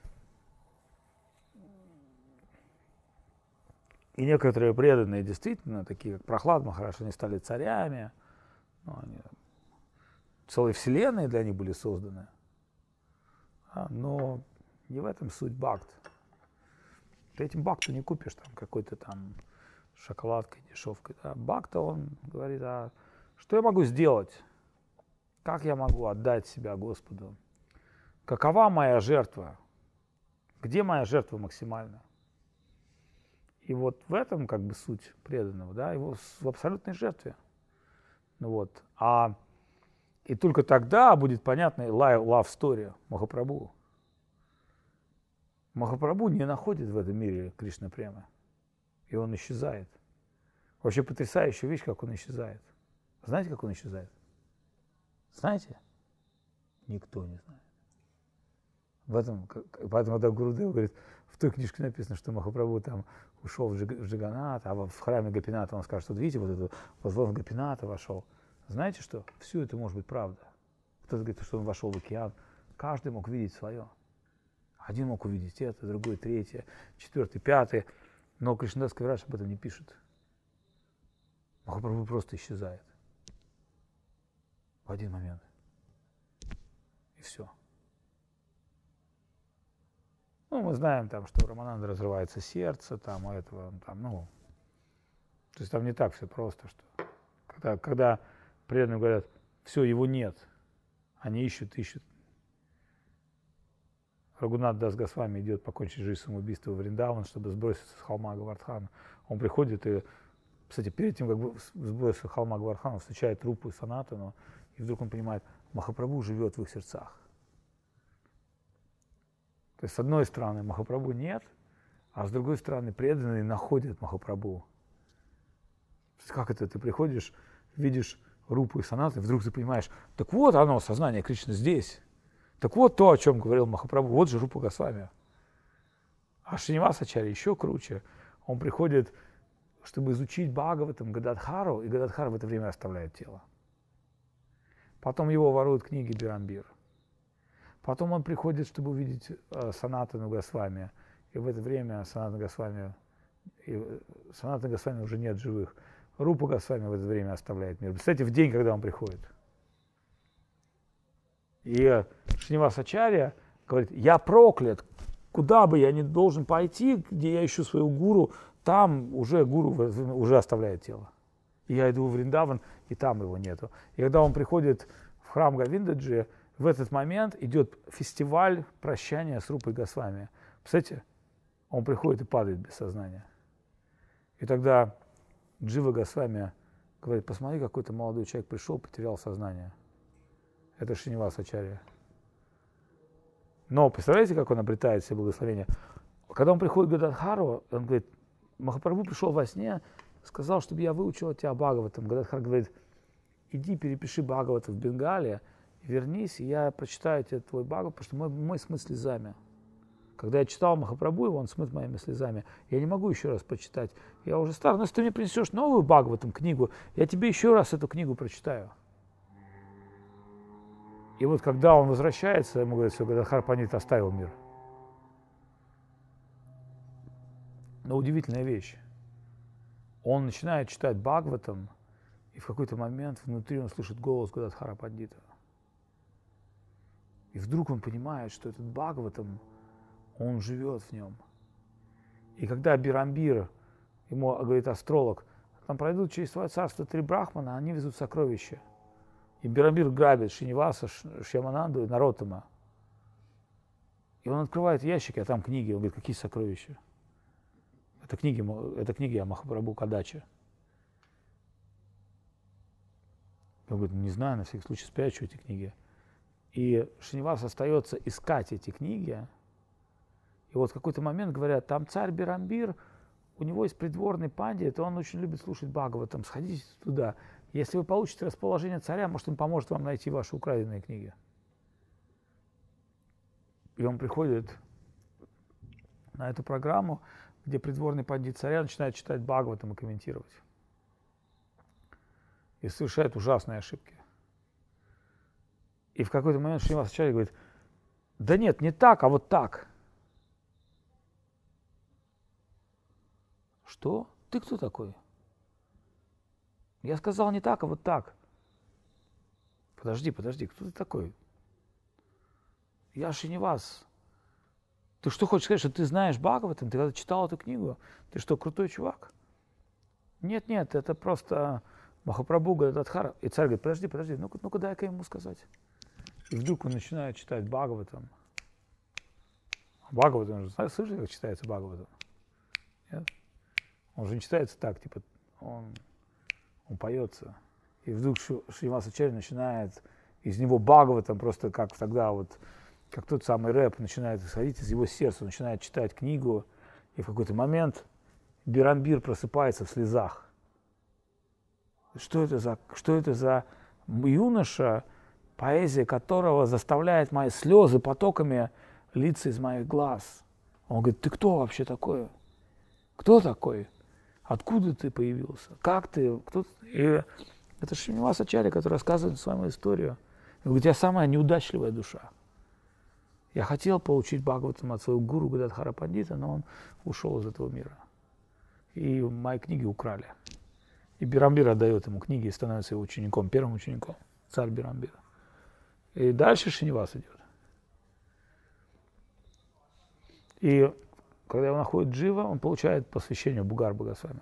И некоторые преданные действительно, такие как Прохлад Махарадж, они стали царями, ну, они, целые вселенные для них были созданы. Но не в этом суть бхакт. Ты этим бхакту не купишь там какой-то там шоколадкой, дешевкой. Да? Бхакта, он говорит, что я могу сделать? Как я могу отдать себя Господу? Какова моя жертва? Где моя жертва максимальна? И вот в этом как бы суть преданного, да, его в абсолютной жертве. Ну вот. И только тогда будет понятна love story Махапрабху. Махапрабху не находит в этом мире Кришна Према. И он исчезает. Вообще потрясающая вещь, как он исчезает. Знаете, как он исчезает? Знаете? Никто не знает. Поэтому когда Гурудев говорит, в той книжке написано, что Махапрабху там ушел в Джаганат, а в храме Гопината он скажет, что видите, вот он в Гопината вошел. Знаете что? Все это может быть правда. Кто-то говорит, что он вошел в океан. Каждый мог видеть свое. Один мог увидеть это, другой третье, четвертый, пятый. Но Кришнадас Кавирадж об этом не пишет. Махапрабху просто исчезает. В один момент. И все. Ну, мы знаем, там, что у Рамананды разрывается сердце, там, у этого, там, ну, то есть там не так все просто, что когда преданные говорят, все, его нет, они ищут. Рагунат Дас Госвами идет покончить жизнь самоубийством в Вриндаван, чтобы сброситься с холма Гавардхана. Он приходит и, кстати, перед тем, как сброситься с холма Гавардхана, он встречает Рупу и Санатану, и вдруг он понимает, Махапрабху живет в их сердцах. То есть, с одной стороны, Махапрабху нет, а с другой стороны, преданные находят Махапрабху. То есть, как это? Ты приходишь, видишь Рупу и Санатану, и вдруг ты понимаешь, так вот оно, сознание Кришны здесь. Так вот то, о чем говорил Махапрабху, вот же Рупа Госвами. А Шринивасачарья еще круче. Он приходит, чтобы изучить Бхагаватам, Гададхару, и Гададхар в это время оставляет тело. Потом его воруют книги Бирамбир. Потом он приходит, чтобы увидеть Санатану Госвами, и в это время Санатана Госвами уже нет живых. Рупа Госвами в это время оставляет мир. Представляете, в день, когда он приходит. И Шринивасачарья говорит, я проклят, куда бы я ни должен пойти, где я ищу свою гуру, там уже гуру уже оставляет тело. И я иду в Вриндаван, и там его нету. И когда он приходит в храм Говиндаджи, в этот момент идет фестиваль прощания с Рупой Госвами. Представляете, он приходит и падает без сознания. И тогда Джива Госвами говорит: посмотри, какой-то молодой человек пришел, потерял сознание. Это Шриниваса Ачарья. Но представляете, как он обретает все благословения? Когда он приходит к Гададхару, он говорит: Махапрабху пришел во сне, сказал, чтобы я выучил от тебя Бхагаватам. Гададхар говорит: иди перепиши Бхагавата в Бенгале, вернись, и я прочитаю тебе твой Бхагават, потому что мой смыт слезами. Когда я читал Махапрабху, его, он смыт моими слезами. Я не могу еще раз прочитать. Я уже стар, но если ты мне принесешь новую Бхагаватам книгу, я тебе еще раз эту книгу прочитаю. И вот когда он возвращается, ему говорят: все, Гададхар Пандит оставил мир. Но удивительная вещь. Он начинает читать Бхагаватам, и в какой-то момент внутри он слышит голос Гададхара Пандита. И вдруг он понимает, что этот Бхагаватам, он живет в нем. И когда Бирамбир, ему говорит астролог: там пройдут через твое царство 3 брахмана, они везут сокровища. И Бирамбир грабит Шриниваса, Шьямананду и Нароттама. И он открывает ящики, а там книги. Он говорит: какие сокровища? Это книги о Махапрабху Кадаче. Он говорит: не знаю, на всякий случай спрячу эти книги. И Шринивас остается искать эти книги. И вот в какой-то момент говорят: там царь Бирамбир, у него есть придворный пандит, он очень любит слушать Бхагаватам, сходите туда. Если вы получите расположение царя, может, он поможет вам найти ваши украденные книги. И он приходит на эту программу, где придворный пандит царя начинает читать Бхагаватам и комментировать. И совершает ужасные ошибки. И в какой-то момент Шринивас Ачарья говорит: да нет, не так, а вот так. Что? Ты кто такой? Я сказал не так, а вот так. Подожди, кто ты такой? Я Шринивас. Ты что хочешь сказать, что ты знаешь Бхагаватам? Ты когда читал эту книгу? Ты что, крутой чувак? Нет, это просто Махапрабху Гададхара. И царь говорит: подожди, ну-ка дай-ка ему сказать. И вдруг он начинает читать Бхагаватам. Бхагаватам, он же слышали, как читается Бхагаватам? Нет? Он же не читается так, типа, он поется. И вдруг Шринивас Ачарья начинает из него Бхагаватам, просто как тогда вот, как тот самый рэп начинает исходить из его сердца, он начинает читать книгу, и в какой-то момент Бирамбир просыпается в слезах. Что это за юноша, поэзия которого заставляет мои слезы потоками литься из моих глаз? Он говорит: ты кто вообще такой? Кто такой? Откуда ты появился? Как ты? Кто ты? И это Шринивас Ачарья, который рассказывает свою историю. Он говорит: я самая неудачливая душа. Я хотел получить Бхагаватам от своего гуру Гададхара Пандита, но он ушел из этого мира. И мои книги украли. И Бирамбир отдает ему книги и становится его учеником, первым учеником, царь Бирамбир. И дальше Шринивас идет. И когда его находит Джива, он получает посвящение Бугарбха Госвами.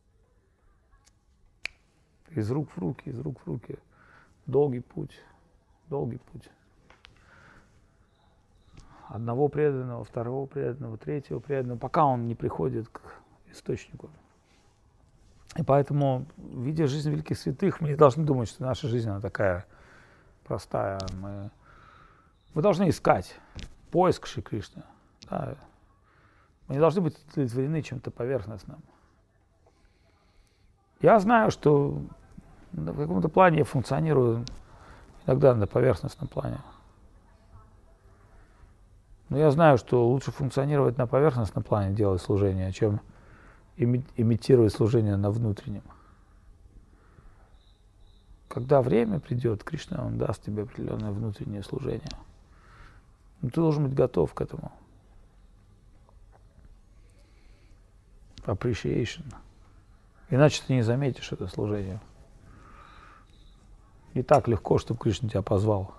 Из рук в руки. Долгий путь. Одного преданного, второго преданного, третьего преданного, пока он не приходит к источнику. И поэтому, видя жизнь великих святых, мы не должны думать, что наша жизнь она такая простая. Мы должны искать поиск Шри Кришны. Да. Мы не должны быть удовлетворены чем-то поверхностным. Я знаю, что в каком-то плане я функционирую иногда на поверхностном плане. Но я знаю, что лучше функционировать на поверхностном плане, делать служение, чем имитировать служение на внутреннем. Когда время придет, Кришна, он даст тебе определенное внутреннее служение. Но ты должен быть готов к этому. Appreciation. Иначе ты не заметишь это служение. Не так легко, чтобы Кришна тебя позвал.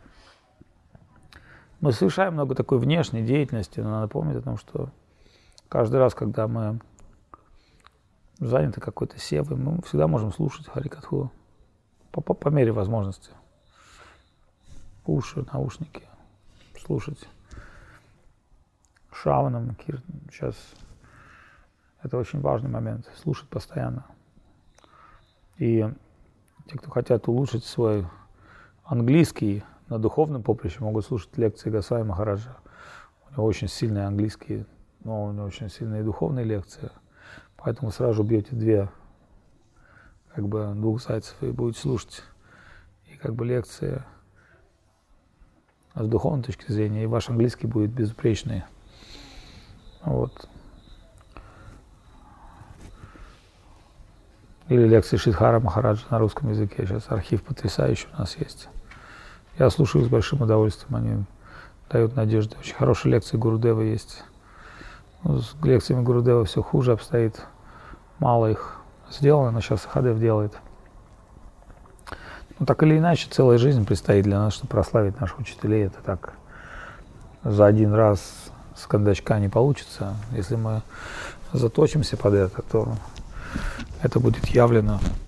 Мы совершаем много такой внешней деятельности, но надо помнить о том, что каждый раз, когда мы заняты какой-то севой, мы всегда можем слушать Харикатху по мере возможности. Уши, наушники, слушать шаванам, киртан. Сейчас это очень важный момент, слушать постоянно. И те, кто хотят улучшить свой английский на духовном поприще, могут слушать лекции Госвами Махараджа. У него очень сильный английский, но у него очень сильные духовные лекции. Поэтому сразу бьете двух зайцев и будете слушать и лекции с духовной точки зрения, и ваш английский будет безупречный. Вот. Или лекции Шридхара Махараджа на русском языке. Сейчас архив потрясающий у нас есть. Я слушаю с большим удовольствием, они дают надежду. Очень хорошие лекции Гурудева есть. Ну, с лекциями Гурудева все хуже обстоит. Мало их сделано, но сейчас Сахадев делает. Ну, так или иначе, целая жизнь предстоит для нас, чтобы прославить наших учителей. Это так за один раз с кондачка не получится. Если мы заточимся под это, то это будет явлено